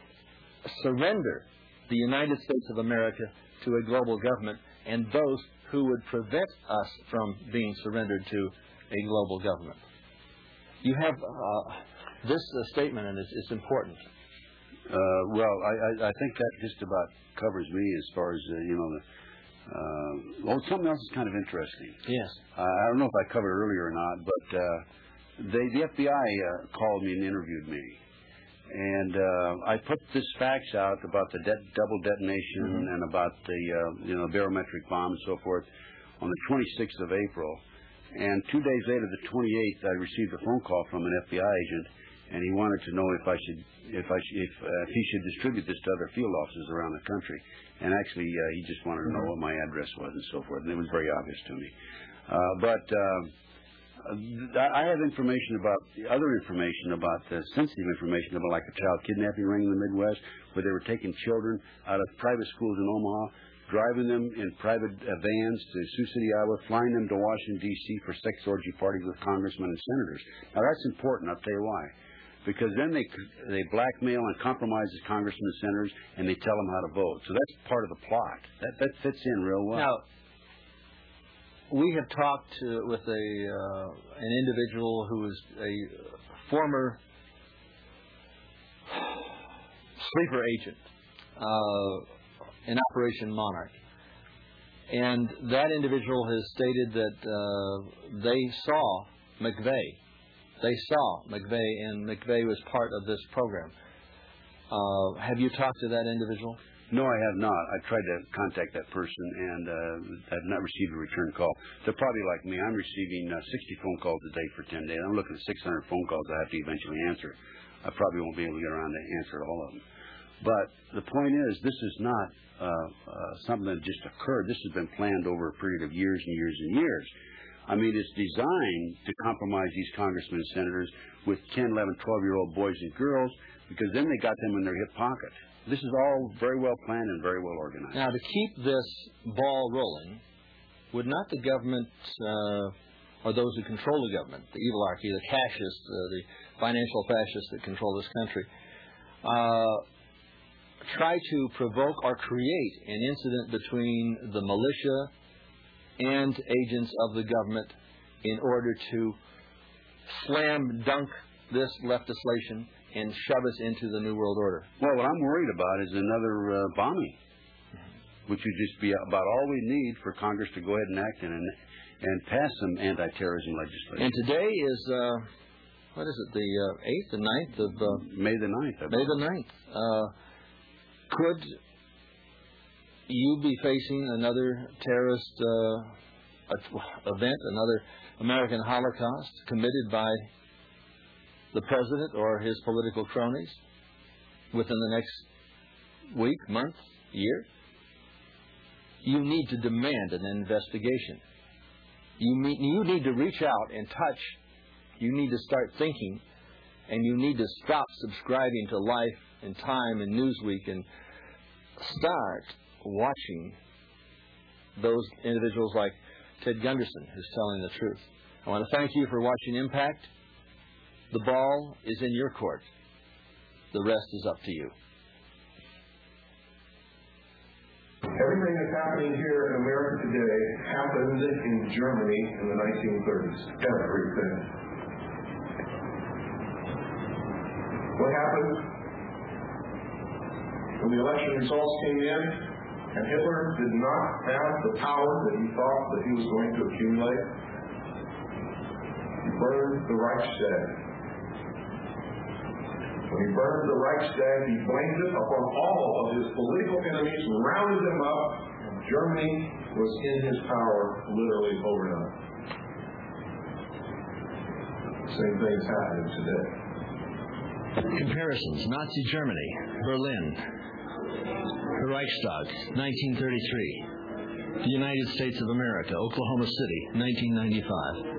surrender the United States of America to a global government and those who would prevent us from being surrendered to a global government. You have uh, this uh, statement, and it's, it's important. Uh, well, I, I, I think that just about covers me as far as, uh, you know, the, uh, well, something else is kind of interesting. Yes. Uh, I don't know if I covered it earlier or not, but uh, they, the F B I uh, called me and interviewed me. And uh, I put this fax out about the de- double detonation mm-hmm. and about the uh, you know barometric bomb and so forth on the twenty-sixth of April. And two days later, the twenty-eighth, I received a phone call from an F B I agent, and he wanted to know if I should if I sh- if, uh, if he should distribute this to other field offices around the country. And actually, uh, he just wanted to know what my address was and so forth. And it was very obvious to me. Uh, but uh, I have information about, other information about, uh, sensitive information about like a child kidnapping ring in the Midwest where they were taking children out of private schools in Omaha, driving them in private uh, vans to Sioux City, Iowa, flying them to Washington, D C for sex orgy parties with congressmen and senators. Now, that's important. I'll tell you why. Because then they they blackmail and compromise the congressmen and senators, and they tell them how to vote. So that's part of the plot. That, that fits in real well. Now, we have talked uh, with a uh, an individual who is a former sleeper agent uh, in Operation Monarch. And that individual has stated that uh, they saw McVeigh. They saw McVeigh, and McVeigh was part of this program. Uh, have you talked to that individual? No, I have not. I tried to contact that person, and uh, I've not received a return call. They're probably like me. I'm receiving uh, sixty phone calls a day for ten days. I'm looking at six hundred phone calls I have to eventually answer. I probably won't be able to get around to answer all of them. But the point is, this is not uh, uh, something that just occurred. This has been planned over a period of years and years and years. I mean, it's designed to compromise these congressmen and senators with ten, eleven, twelve-year-old boys and girls, because then they got them in their hip pocket. This is all very well planned and very well organized. Now, to keep this ball rolling, would not the government, uh, or those who control the government, the evilarchy, the fascists, uh, the financial fascists that control this country, uh, try to provoke or create an incident between the militia and agents of the government in order to slam dunk this legislation and shove us into the New World Order? Well, what I'm worried about is another uh, bombing, which would just be about all we need for Congress to go ahead and act in and, and pass some anti-terrorism legislation. And today is, uh, what is it, the uh, eighth, the ninth of... Uh, May the ninth. I May the ninth. Uh, could you be facing another terrorist uh, event, another American Holocaust committed by the president or his political cronies within the next week, month, year? You need to demand an investigation. You need, you need to reach out and touch. You need to start thinking, and you need to stop subscribing to Life and Time and Newsweek and start watching those individuals like Ted Gunderson, who's telling the truth. I want to thank you for watching Impact. The ball is in your court. The rest is up to you. Everything that's happening here in America today happened in Germany in the nineteen thirties. Everything. What happened when the election results came in and Hitler did not have the power that he thought that he was going to accumulate? He burned the Reichstag. When he burned the Reichstag, he blamed it upon all of his political enemies, rounded them up, and Germany was in his power literally overnight. Same thing is happening today. Comparisons: Nazi Germany, Berlin, the Reichstag, nineteen thirty-three, the United States of America, Oklahoma City, nineteen ninety-five.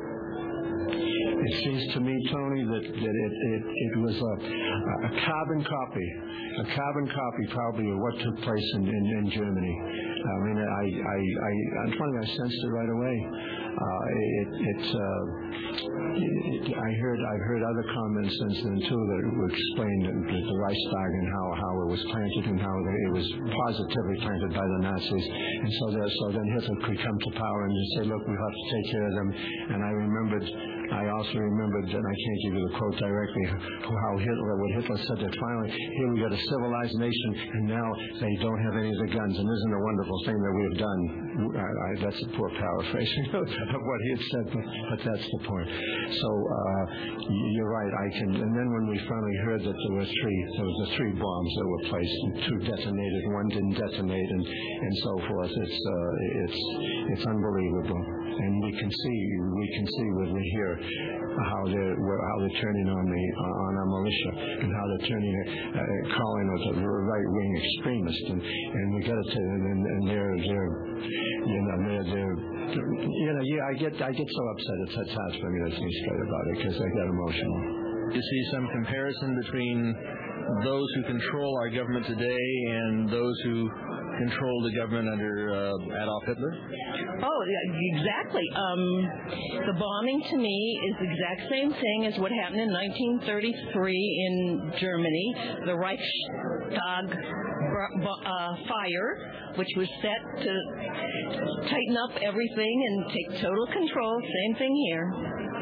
It seems to me, Tony, that, that it, it, it was a, a carbon copy, a carbon copy probably of what took place in, in, in Germany. I mean, I, I, I, I'm telling you, I sensed it right away. Uh, it, it, uh, it, I heard, I've heard other comments since then too that would explain the, the Reichstag and how, how it was planted and how it was positively planted by the Nazis. And so, there, so then Hitler could come to power and just say, look, we have to take care of them. And I remembered. I also remembered, and I can't give you the quote directly, how Hitler, what Hitler said that finally, here we got a civilized nation, and now they don't have any of the guns. And isn't it a wonderful thing that we have done? I, I, that's a poor paraphrasing of what he had said, but, but that's the point. So uh, you're right. I can. And then when we finally heard that there were three, there was the three bombs that were placed, and two detonated, one didn't detonate, and and so forth. It's uh, it's it's unbelievable, and we can see we can see when we hear how they're how they're turning on the on our militia and how they're turning uh, calling us a right wing extremist, and and we got to and, and, and they're they're you know they're they're you know yeah I get I get so upset it's it's hard for me to think straight about it because I get emotional. You see some comparison between those who control our government today and those who control the government under uh, Adolf Hitler? Oh, exactly. Um, the bombing to me is the exact same thing as what happened in nineteen thirty-three in Germany, the Reichstag uh, fire, which was set to tighten up everything and take total control. Same thing here.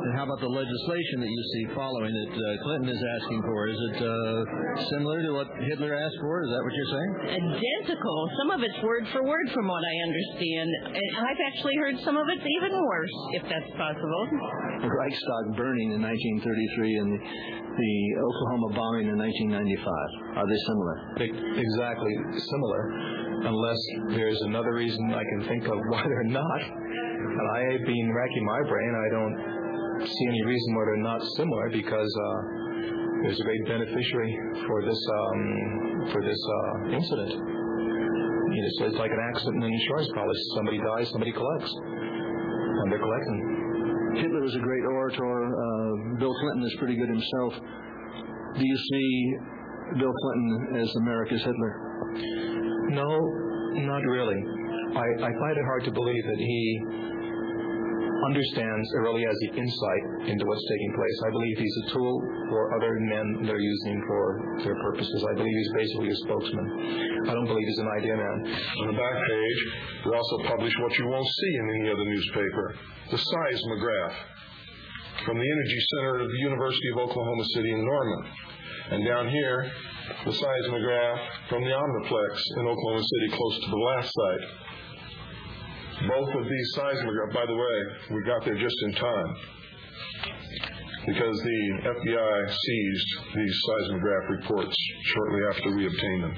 And how about the legislation that you see following that uh, Clinton is asking for? Is it uh, similar to what Hitler asked for? Is that what you're saying? Identical. Some of it's word for word from what I understand. And I've actually heard some of it's even worse, if that's possible. The Reichstag burning in nineteen thirty-three and the Oklahoma bombing in nineteen ninety-five. Are they similar? Exactly similar, unless there's another reason I can think of why they're not. And I have been racking my brain. I don't see any reason why they're not similar, because uh, there's a great beneficiary for this um, for this uh, incident. You know, so it's like an accident in an insurance policy. Somebody dies, somebody collects, and they're collecting. Hitler was a great orator. Uh, Bill Clinton is pretty good himself. Do you see Bill Clinton as America's Hitler? No, not really. I, I find it hard to believe that he understands or really has the insight into what's taking place. I believe he's a tool for other men that are using him for their purposes. I believe he's basically a spokesman. I don't believe he's an idea man. On the back page, we also publish what you won't see in any other newspaper, the seismograph from the Energy Center of the University of Oklahoma City in Norman. And down here, the seismograph from the Omniplex in Oklahoma City, close to the blast site. Both of these seismographs, by the way, we got there just in time, because the F B I seized these seismograph reports shortly after we obtained them.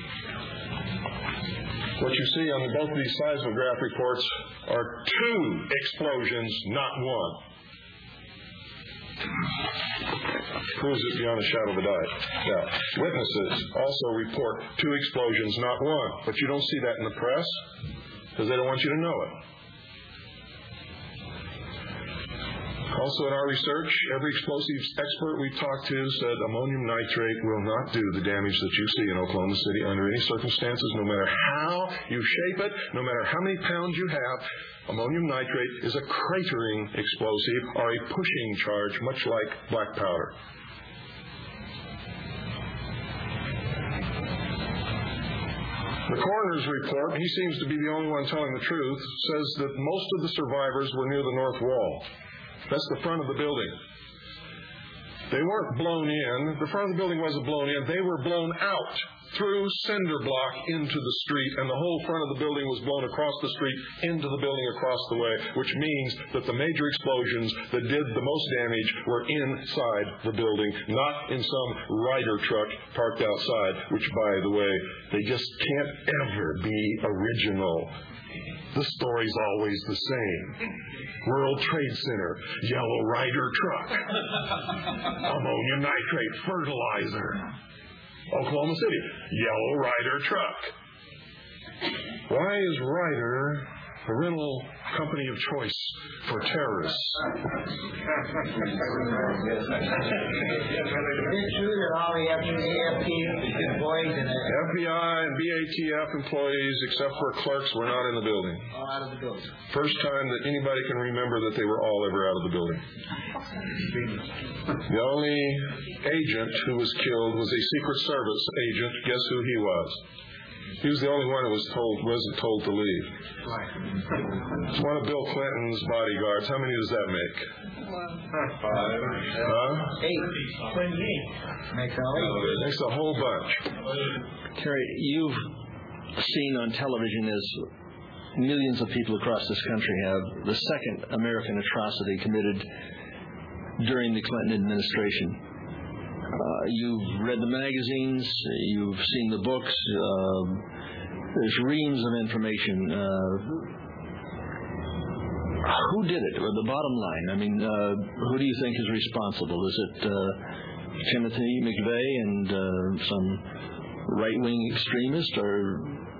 What you see on both of these seismograph reports are two explosions, not one. Proves it beyond a shadow of a doubt. Now, witnesses also report two explosions, not one. But you don't see that in the press because they don't want you to know it. Also in our research, every explosives expert we talked to said ammonium nitrate will not do the damage that you see in Oklahoma City under any circumstances, no matter how you shape it, no matter how many pounds you have. Ammonium nitrate is a cratering explosive or a pushing charge, much like black powder. The coroner's report, he seems to be the only one telling the truth, says that most of the survivors were near the north wall. That's the front of the building. They weren't blown in. The front of the building wasn't blown in. They were blown out through cinder block into the street, and the whole front of the building was blown across the street into the building across the way, which means that the major explosions that did the most damage were inside the building, not in some Ryder truck parked outside, which, by the way, they just can't ever be original. The story's always the same. World Trade Center, yellow Ryder truck. Ammonium nitrate fertilizer. Oklahoma City, yellow Ryder truck. Why is Ryder the rental company of choice for terrorists? Is it true that all the F B I employees and F B I and B A T F employees, except for clerks, were not in the building. all out of the building? First time that anybody can remember that they were all ever out of the building. The only agent who was killed was a Secret Service agent. Guess who he was? He was the only one who was told wasn't told to leave. It's one of Bill Clinton's bodyguards. How many does that make? Five. Huh? Eight. Twenty-eight. Makes all eight. Makes a whole bunch. Terry, you've seen on television as millions of people across this country have the second American atrocity committed during the Clinton administration. Uh, you've read the magazines, you've seen the books, uh, there's reams of information. Uh, who did it? Or the bottom line, I mean, uh, who do you think is responsible? Is it uh, Timothy McVeigh and uh, some right-wing extremist, or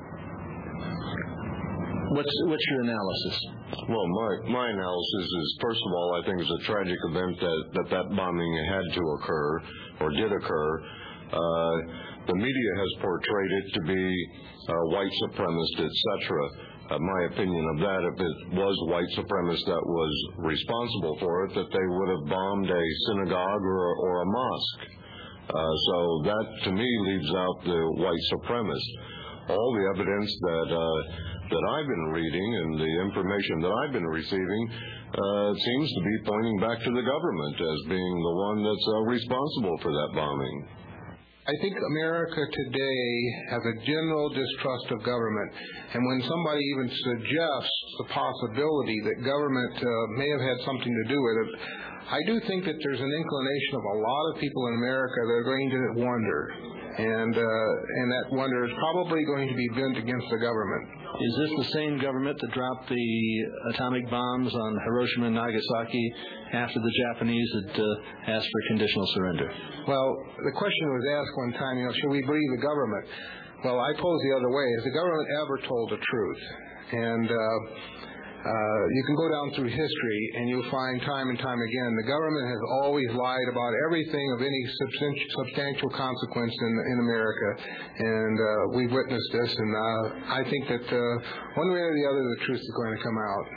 what's what's your analysis? Well, my my analysis is, first of all, I think it's a tragic event that that, that bombing had to occur, or did occur. Uh, the media has portrayed it to be uh, white supremacist, et cetera. Uh, my opinion of that, if it was white supremacists that was responsible for it, that they would have bombed a synagogue or, or a mosque. Uh, so that, to me, leaves out the white supremacist. All the evidence that uh, that I've been reading and the information that I've been receiving uh, seems to be pointing back to the government as being the one that's uh, responsible for that bombing. I think America today has a general distrust of government, and when somebody even suggests the possibility that government uh, may have had something to do with it, I do think that there's an inclination of a lot of people in America that are going to wonder, and uh, and that wonder is probably going to be bent against the government. Is this the same government that dropped the atomic bombs on Hiroshima and Nagasaki after the Japanese had uh, asked for conditional surrender? Well, the question was asked one time, you know, should we believe the government? Well, I pose the other way. Has the government ever told the truth? And uh, uh, you can go down through history, and you'll find time and time again the government has always lied about everything of any substantial, substantial consequence in, in America. And uh, we've witnessed this, and uh, I think that uh, one way or the other, the truth is going to come out.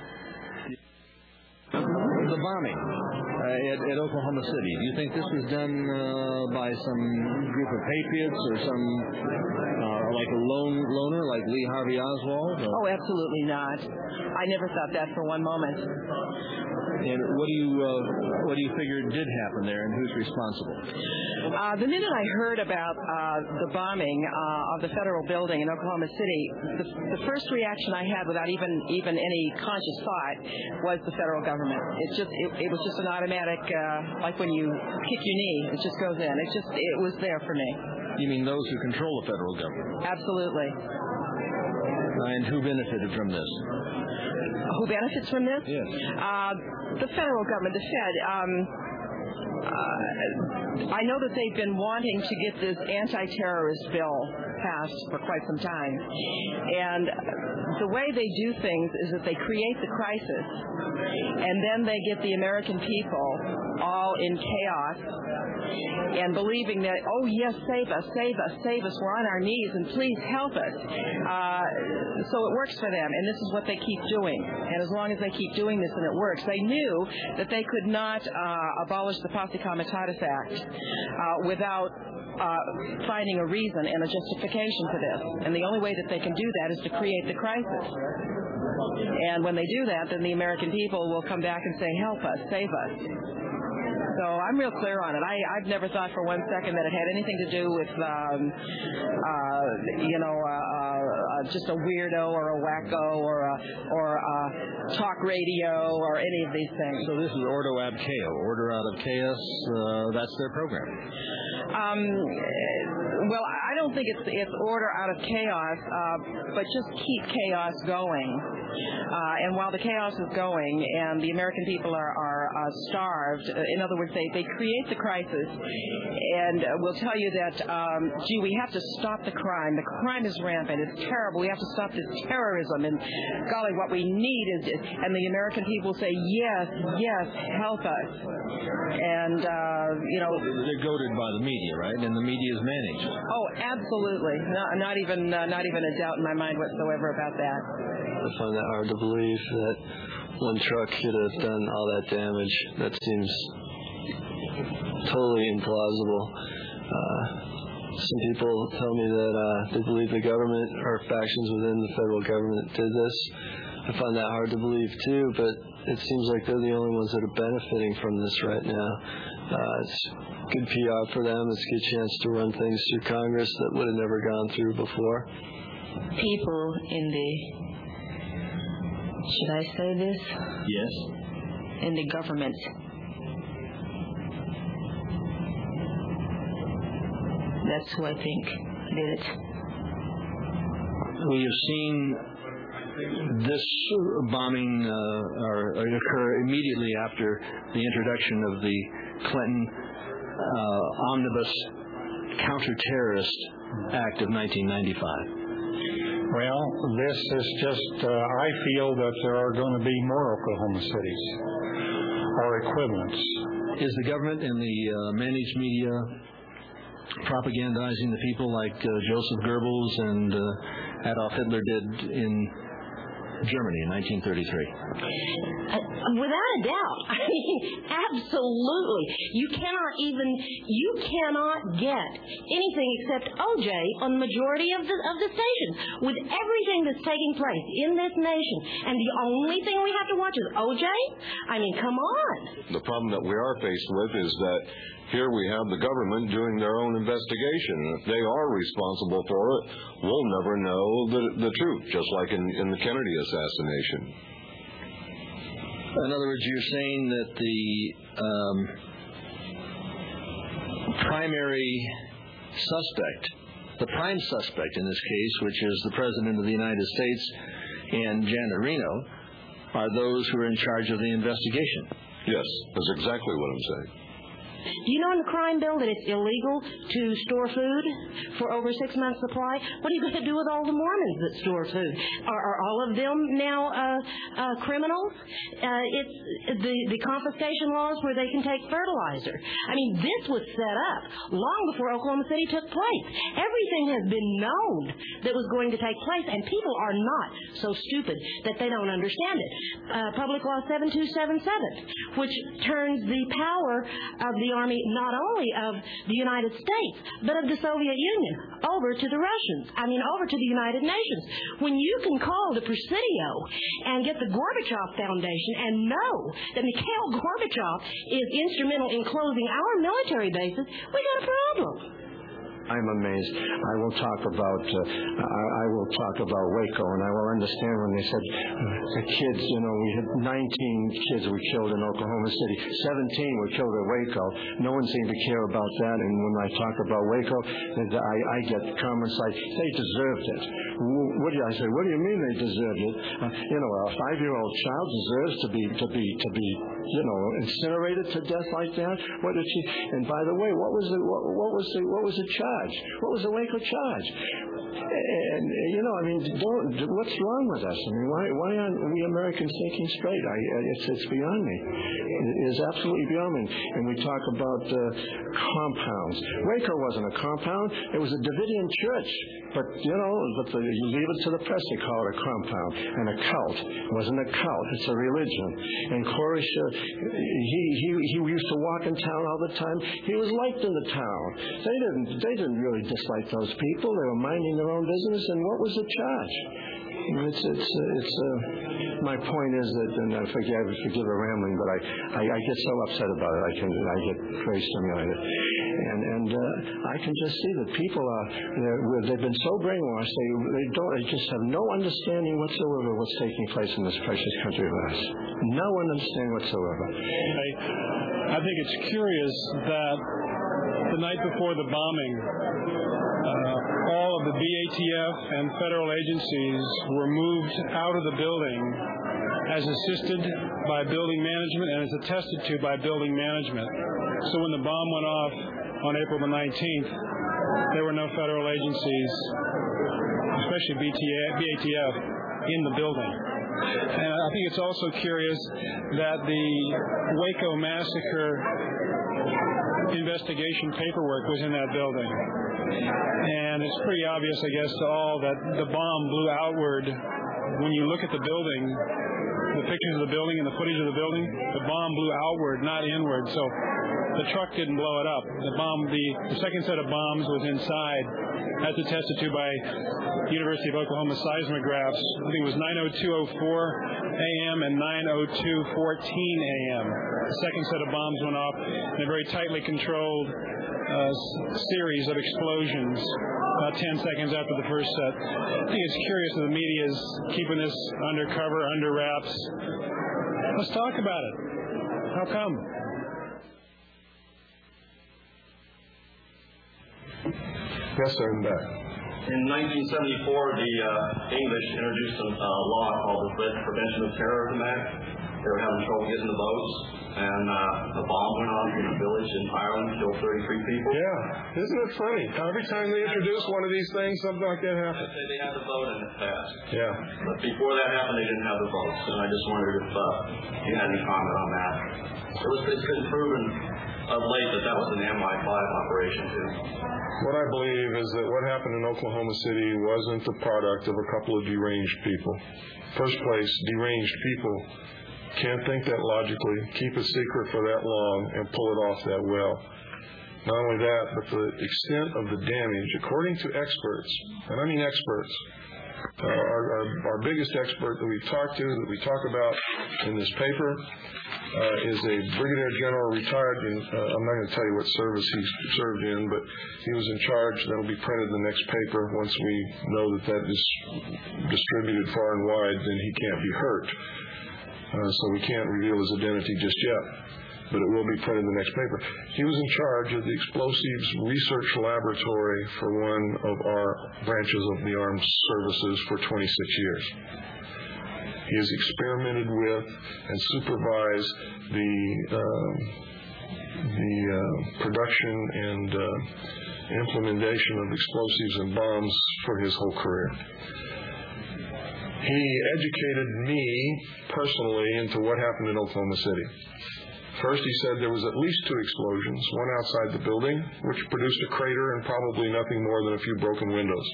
The bombing uh, at, at Oklahoma City, do you think this was done uh, by some group of patriots or some, uh, like a lone loner like Lee Harvey Oswald? Or? Oh, absolutely not. I never thought that for one moment. And what do you uh, what do you figure did happen there, and who's responsible? Uh, the minute I heard about uh, the bombing uh, of the federal building in Oklahoma City, the, the first reaction I had, without even even any conscious thought, was the federal government. It just it, it was just an automatic, uh, like when you kick your knee, it just goes in. It just it was there for me. You mean those who control the federal government? Absolutely. And who benefited from this? Who benefits from this? Yes. Uh, the federal government, the Fed. Um, uh, I know that they've been wanting to get this anti-terrorist bill passed for quite some time. And the way they do things is that they create the crisis, and then they get the American people all in chaos and believing that, oh, yes, save us, save us, save us, we're on our knees, and please help us. Uh, so it works for them, and this is what they keep doing. And as long as they keep doing this and it works, they knew that they could not uh, abolish the Posse Comitatus Act uh, without uh, finding a reason and a justification for this. And the only way that they can do that is to create the crisis. And when they do that, then the American people will come back and say, help us, save us. So I'm real clear on it. I, I've never thought for one second that it had anything to do with, um, uh, you know, uh, uh, just a weirdo or a wacko or a, or a talk radio or any of these things. So this is Ordo ab Chaos, Order out of chaos. Uh, that's their program. Um, well, I don't think it's it's order out of chaos, uh, but just keep chaos going. Uh, and while the chaos is going and the American people are, are uh, starved, in other words, they, they create the crisis and uh, will tell you that, um, gee, we have to stop the crime. The crime is rampant. It's terrible. We have to stop this terrorism. And golly, what we need is, and the American people say, yes, yes, help us. And, uh, you know. They're goaded by the media, right? And the media is managed. Oh, absolutely. Not, not even uh, not even a doubt in my mind whatsoever about that. I find that hard to believe that one truck could have done all that damage. That seems totally implausible. Uh, some people tell me that uh, they believe the government or factions within the federal government did this. I find that hard to believe too, but it seems like they're the only ones that are benefiting from this right now. Uh, it's good P R for them. It's a good chance to run things through Congress that would have never gone through before. People in the, should I say this? Yes. In the government. That's who I think did it. We have seen this bombing uh, or, or occur immediately after the introduction of the Clinton uh, Omnibus Counterterrorist Act of nineteen ninety-five. Well, this is just, uh, I feel that there are going to be more Oklahoma cities or equivalents. Is the government and the uh, managed media propagandizing the people like uh, Joseph Goebbels and uh, Adolf Hitler did in Germany in nineteen thirty-three? Uh, without a doubt. I mean, absolutely. You cannot even, you cannot get anything except O J on the majority of the, of the stations. With everything that's taking place in this nation, and the only thing we have to watch is O J? I mean, come on. The problem that we are faced with is that here we have the government doing their own investigation. If they are responsible for it, we'll never know the, the truth, just like in, in the Kennedy assassination. In other words, you're saying that the um, primary suspect, the prime suspect in this case, which is the President of the United States and Janet Reno, are those who are in charge of the investigation. Yes, that's exactly what I'm saying. Do you know in the crime bill that it's illegal to store food for over six months' supply? What are you going to do with all the Mormons that store food? Are, are all of them now uh, uh, criminals? Uh, it's the, the confiscation laws where they can take fertilizer. I mean, this was set up long before Oklahoma City took place. Everything has been known that was going to take place, and people are not so stupid that they don't understand it. Uh, Public Law seven two seven seven, which turns the power of the Army, not only of the United States, but of the Soviet Union, over to the Russians. I mean, over to the United Nations. When you can call the Presidio and get the Gorbachev Foundation and know that Mikhail Gorbachev is instrumental in closing our military bases, we got a problem. I'm amazed. I will talk about uh, I, I will talk about Waco, and I will understand when they said uh, the kids. You know, we had nineteen kids we killed in Oklahoma City. seventeen were killed at Waco. No one seemed to care about that. And when I talk about Waco, I, I get comments like they deserved it. What do you, I say? What do you mean they deserved it? Uh, you know, a five-year-old child deserves to be to be to be you know incinerated to death like that. What did she? And by the way, what was the what, what was the what was the charge? What was the Waco charge? And, you know, I mean, don't, what's wrong with us? I mean, why, why aren't we Americans thinking straight? I, it's, it's beyond me. It is absolutely beyond me. And we talk about uh, compounds. Waco wasn't a compound. It was a Davidian church. But, you know, but the, you leave it to the press, they call it a compound. And a cult. It wasn't a cult. It's a religion. And Koresh, uh, he, he, he used to walk in town all the time. He was liked in the town. They didn't, they didn't really dislike those people. They were minding their own business. And what was the charge? It's, it's, uh, it's, uh, my point is that, and I forgive, forgive the rambling, but I, I, I get so upset about it. I can, I get very stimulated. And, and uh, I can just see that people are, they've been so brainwashed, they, they don't, they just have no understanding whatsoever of what's taking place in this precious country of ours. No understanding whatsoever. I, I think it's curious that the night before the bombing, uh, all of the B A T F and federal agencies were moved out of the building as assisted by building management and as attested to by building management. So when the bomb went off on April the nineteenth, there were no federal agencies, especially B A T F, in the building. And I think it's also curious that the Waco massacre investigation paperwork was in that building. And it's pretty obvious, I guess, to all that the bomb blew outward. When you look at the building, the pictures of the building and the footage of the building, the bomb blew outward, not inward. So the truck didn't blow it up. The bomb, the, the second set of bombs was inside, as attested to by University of Oklahoma seismographs. I think it was nine oh two oh four a m and nine oh two fourteen a m The second set of bombs went off in a very tightly controlled uh, series of explosions about ten seconds after the first set. I think it's curious that the media is keeping this undercover, under wraps. Let's talk about it. How come? Yes, sir, I'm back. In nineteen seventy-four, the uh, English introduced a uh, law called the Prevention of Terrorism Act. They were having trouble getting the votes, and uh, a bomb went off in a village in Ireland, killed thirty-three people. Yeah, isn't it funny? Every time they introduce one of these things, something like that happens. They, they had the vote and it passed. Yeah. But before that happened, they didn't have the votes, and I just wondered if uh, you had any comment on that. It was, it's been proven of late that that was an M I five operation too. What I believe is that what happened in Oklahoma City wasn't the product of a couple of deranged people. First place, deranged people can't think that logically, keep a secret for that long, and pull it off that well. Not only that, but the extent of the damage, according to experts, and I mean experts, uh, our, our, our biggest expert that we've talked to, that we talk about in this paper, uh, is a brigadier general retired in, uh, I'm not going to tell you what service he served in, but he was in charge. That'll be printed in the next paper. Once we know that that is distributed far and wide, then he can't be hurt. Uh, so we can't reveal his identity just yet, but it will be printed in the next paper. He was in charge of the explosives research laboratory for one of our branches of the armed services for twenty-six years. He has experimented with and supervised the uh, the uh, production and uh, implementation of explosives and bombs for his whole career. He educated me personally into what happened in Oklahoma City. First, he said there was at least two explosions, one outside the building, which produced a crater and probably nothing more than a few broken windows.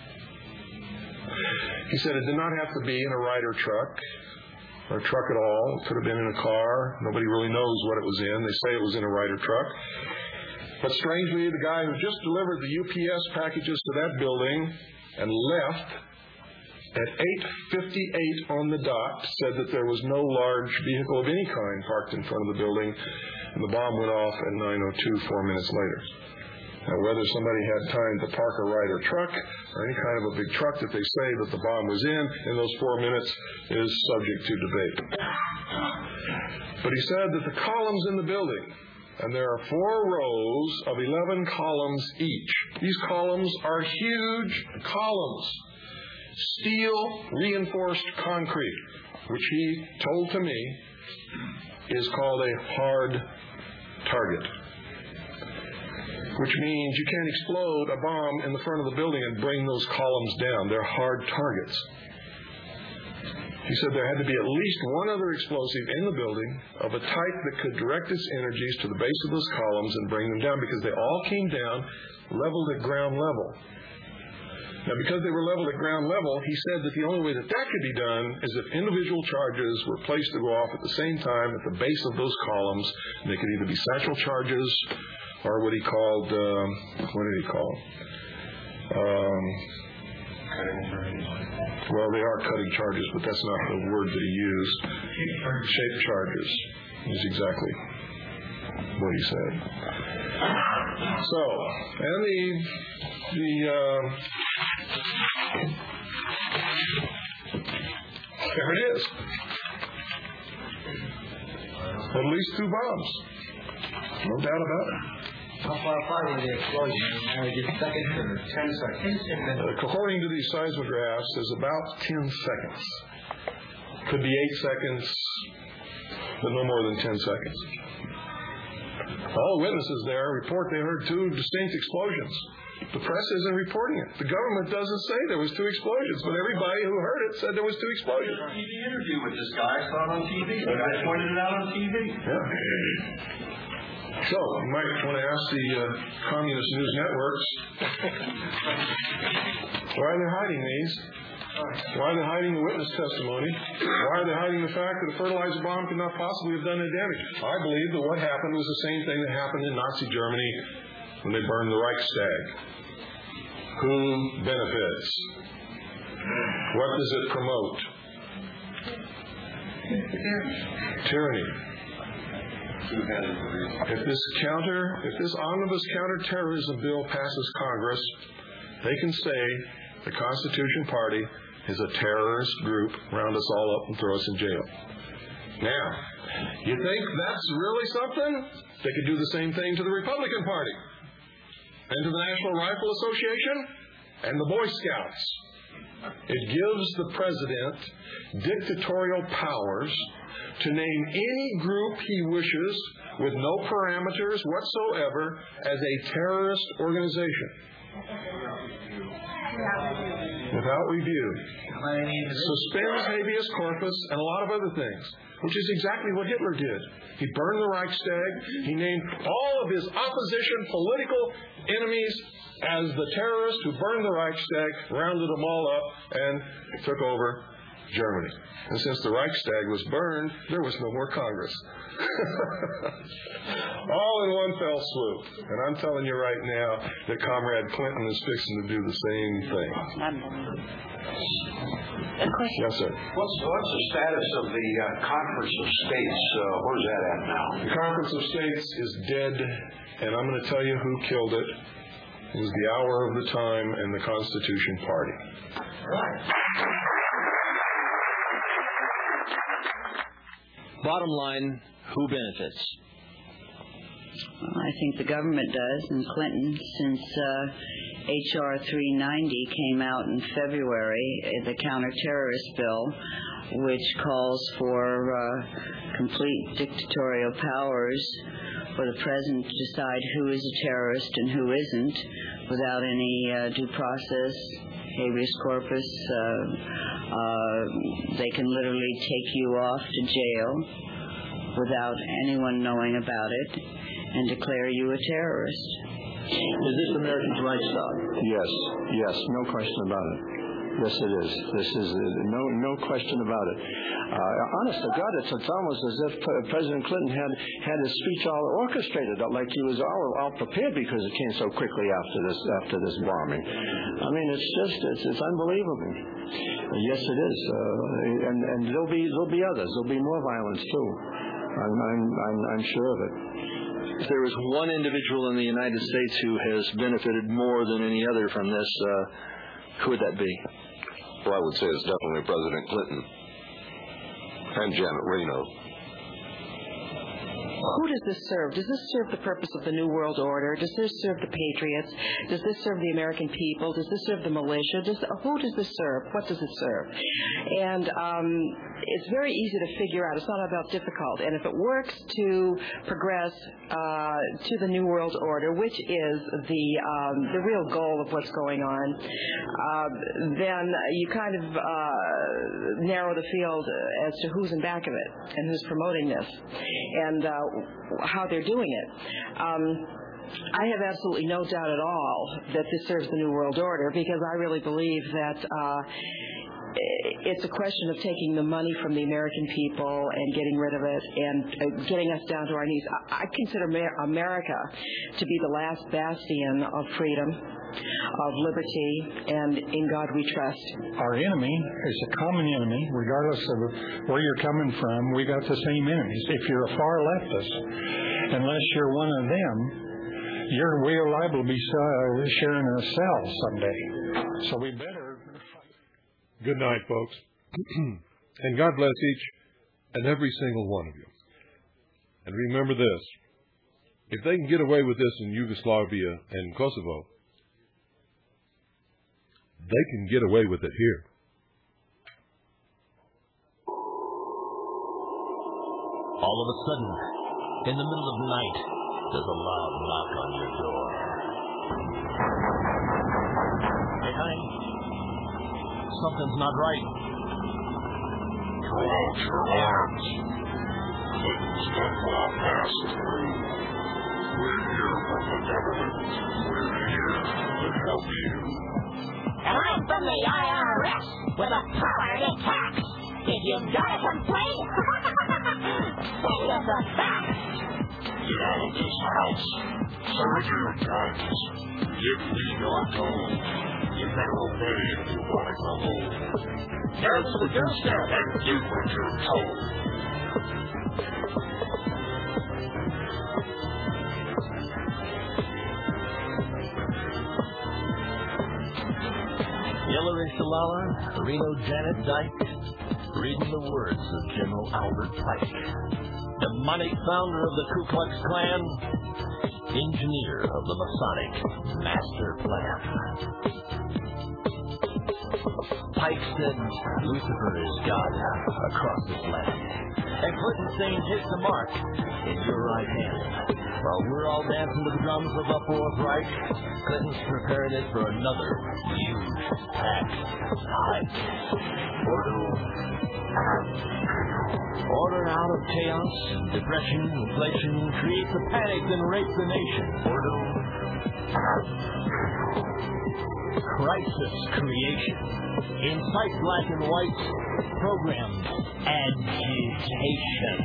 He said it did not have to be in a Ryder truck or a truck at all. It could have been in a car. Nobody really knows what it was in. They say it was in a Ryder truck. But strangely, the guy who just delivered the U P S packages to that building and left at eight fifty-eight on the dot said that there was no large vehicle of any kind parked in front of the building, and the bomb went off at nine oh two, four minutes later. Now, whether somebody had time to park a Ryder truck or any kind of a big truck that they say that the bomb was in in those four minutes is subject to debate. But he said that the columns in the building, and there are four rows of eleven columns each. These columns are huge columns. Steel reinforced concrete, which he told to me is called a hard target, which means you can't explode a bomb in the front of the building and bring those columns down. They're hard targets. He said there had to be at least one other explosive in the building of a type that could direct its energies to the base of those columns and bring them down, because they all came down leveled at ground level. Now, because they were leveled at ground level, he said that the only way that that could be done is if individual charges were placed to go off at the same time at the base of those columns. And they could either be satchel charges or what he called, um, what did he call them? Um, well, they are cutting charges, but that's not the word that he used. Shape charges is exactly what he said. So, and the the uh, there it is. At least two bombs. No doubt about it. How far apart were the explosions? Are they just seconds or ten seconds? Uh, according to these seismographs, is about ten seconds. Could be eight seconds, but no more than ten seconds. All witnesses there report they heard two distinct explosions. The press isn't reporting it. The government doesn't say there was two explosions, but everybody who heard it said there was two explosions. T V interview with this guy. I saw it on T V. The guy pointed it out on T V. Yeah. So, you might want to ask the uh, communist news networks why are they hiding these? Why are they hiding the witness testimony? Why are they hiding the fact that a fertilizer bomb could not possibly have done any damage? I believe that what happened was the same thing that happened in Nazi Germany when they burned the Reichstag. Who benefits? What does it promote? Tyranny. If this counter, if this omnibus counterterrorism bill passes Congress, they can say the Constitution Party is a terrorist group, round us all up and throw us in jail. Now, you think that's really something? They could do the same thing to the Republican Party and to the National Rifle Association and the Boy Scouts. It gives the president dictatorial powers to name any group he wishes with no parameters whatsoever as a terrorist organization. Without review. Suspends habeas corpus and a lot of other things, which is exactly what Hitler did. He burned the Reichstag. He named all of his opposition political enemies as the terrorists who burned the Reichstag, rounded them all up, and took over Germany. And since the Reichstag was burned, there was no more Congress. All in one fell swoop. And I'm telling you right now that Comrade Clinton is fixing to do the same thing. Yes, sir. What's, what's the status of the uh, Conference of States? Uh, where's that at now? The Conference of States is dead, and I'm going to tell you who killed it. It was the hour of the time and the Constitution Party. Right. Bottom line, who benefits? Well, I think the government does, and Clinton, since uh, H R three ninety came out in February, the counterterrorist bill, which calls for uh, complete dictatorial powers for the president to decide who is a terrorist and who isn't, without any uh, due process, habeas corpus. Uh, uh, they can literally take you off to jail without anyone knowing about it and declare you a terrorist. Is this America's Reichstag? Yes, yes, no question about it. Yes, it is. This is uh, no no question about it. Uh, honest to God, it's, it's almost as if uh, President Clinton had had his speech all orchestrated, like he was all, all prepared because it came so quickly after this after this bombing. I mean, it's just it's, it's unbelievable. Uh, yes, it is, uh, and and there'll be there'll be others. There'll be more violence too. I'm I'm I'm, I'm sure of it. If there was one individual in the United States who has benefited more than any other from this, uh, who would that be? Well, I would say it's definitely President Clinton and Janet Reno. Who does this serve? Does this serve the purpose of the New World Order? Does this serve the patriots? Does this serve the American people? Does this serve the militia? Does, who does this serve? What does it serve? And um, it's very easy to figure out. It's not about difficult. And if it works to progress uh, to the New World Order, which is the um, the real goal of what's going on, uh, then you kind of uh, narrow the field as to who's in back of it and who's promoting this. And uh, how they're doing it. Um, I have absolutely no doubt at all that this serves the New World Order, because I really believe that uh, it's a question of taking the money from the American people and getting rid of it and uh, getting us down to our knees. I, I consider Mer- America to be the last bastion of freedom, of liberty, and in God we trust. Our enemy is a common enemy, regardless of where you're coming from. We got the same enemies. If you're a far leftist, unless you're one of them, you're we're liable to be uh, sharing a cell someday. So we better. Good night, folks. And God bless each and every single one of you. And remember this: if they can get away with this in Yugoslavia and Kosovo, they can get away with it here. All of a sudden, in the middle of the night, there's a loud knock on your door. Hey, honey, something's not right. Throw out your arms. Clinton's done well past through. We're here from the government. We're here to help you. And I'm from the I R S with a power to tax. If you've got a complaint, send us a fax. Get out of this house. Serve your times. Give me your tone. You better obey if you want to go home. Answer the doorstep and do what you're told. Hillary Shalala, Reno Janet Dyke, reading the words of General Albert Pike, demonic founder of the Ku Klux Klan, engineer of the Masonic Master Plan. Pike said Lucifer is God across this land. And Clinton's saying, take the mark in your right hand. While we're all dancing to the drums of the Fourth Reich, Clinton's preparing it for another huge tax hike. Order out of chaos, depression, inflation, create the panic and rape the nation. Crisis creation. Incite black and white programs. Agitation.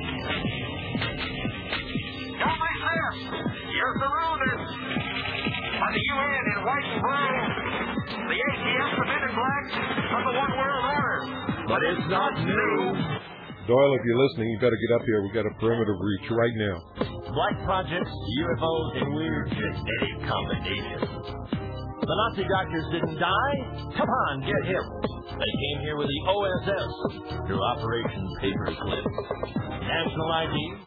Don't make this! You're surrounded! By the U N in white and brown, the A T F, the men in black, on the one world order. But it's not new. Doyle, if you're listening, you better get up here. We've got a perimeter breach right now. Black projects, U F Os, and weird genetic combinations. The Nazi doctors didn't die? Come on, get him. They came here with the O S S through Operation Paperclip. National I D.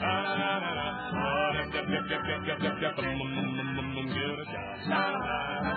Get a job.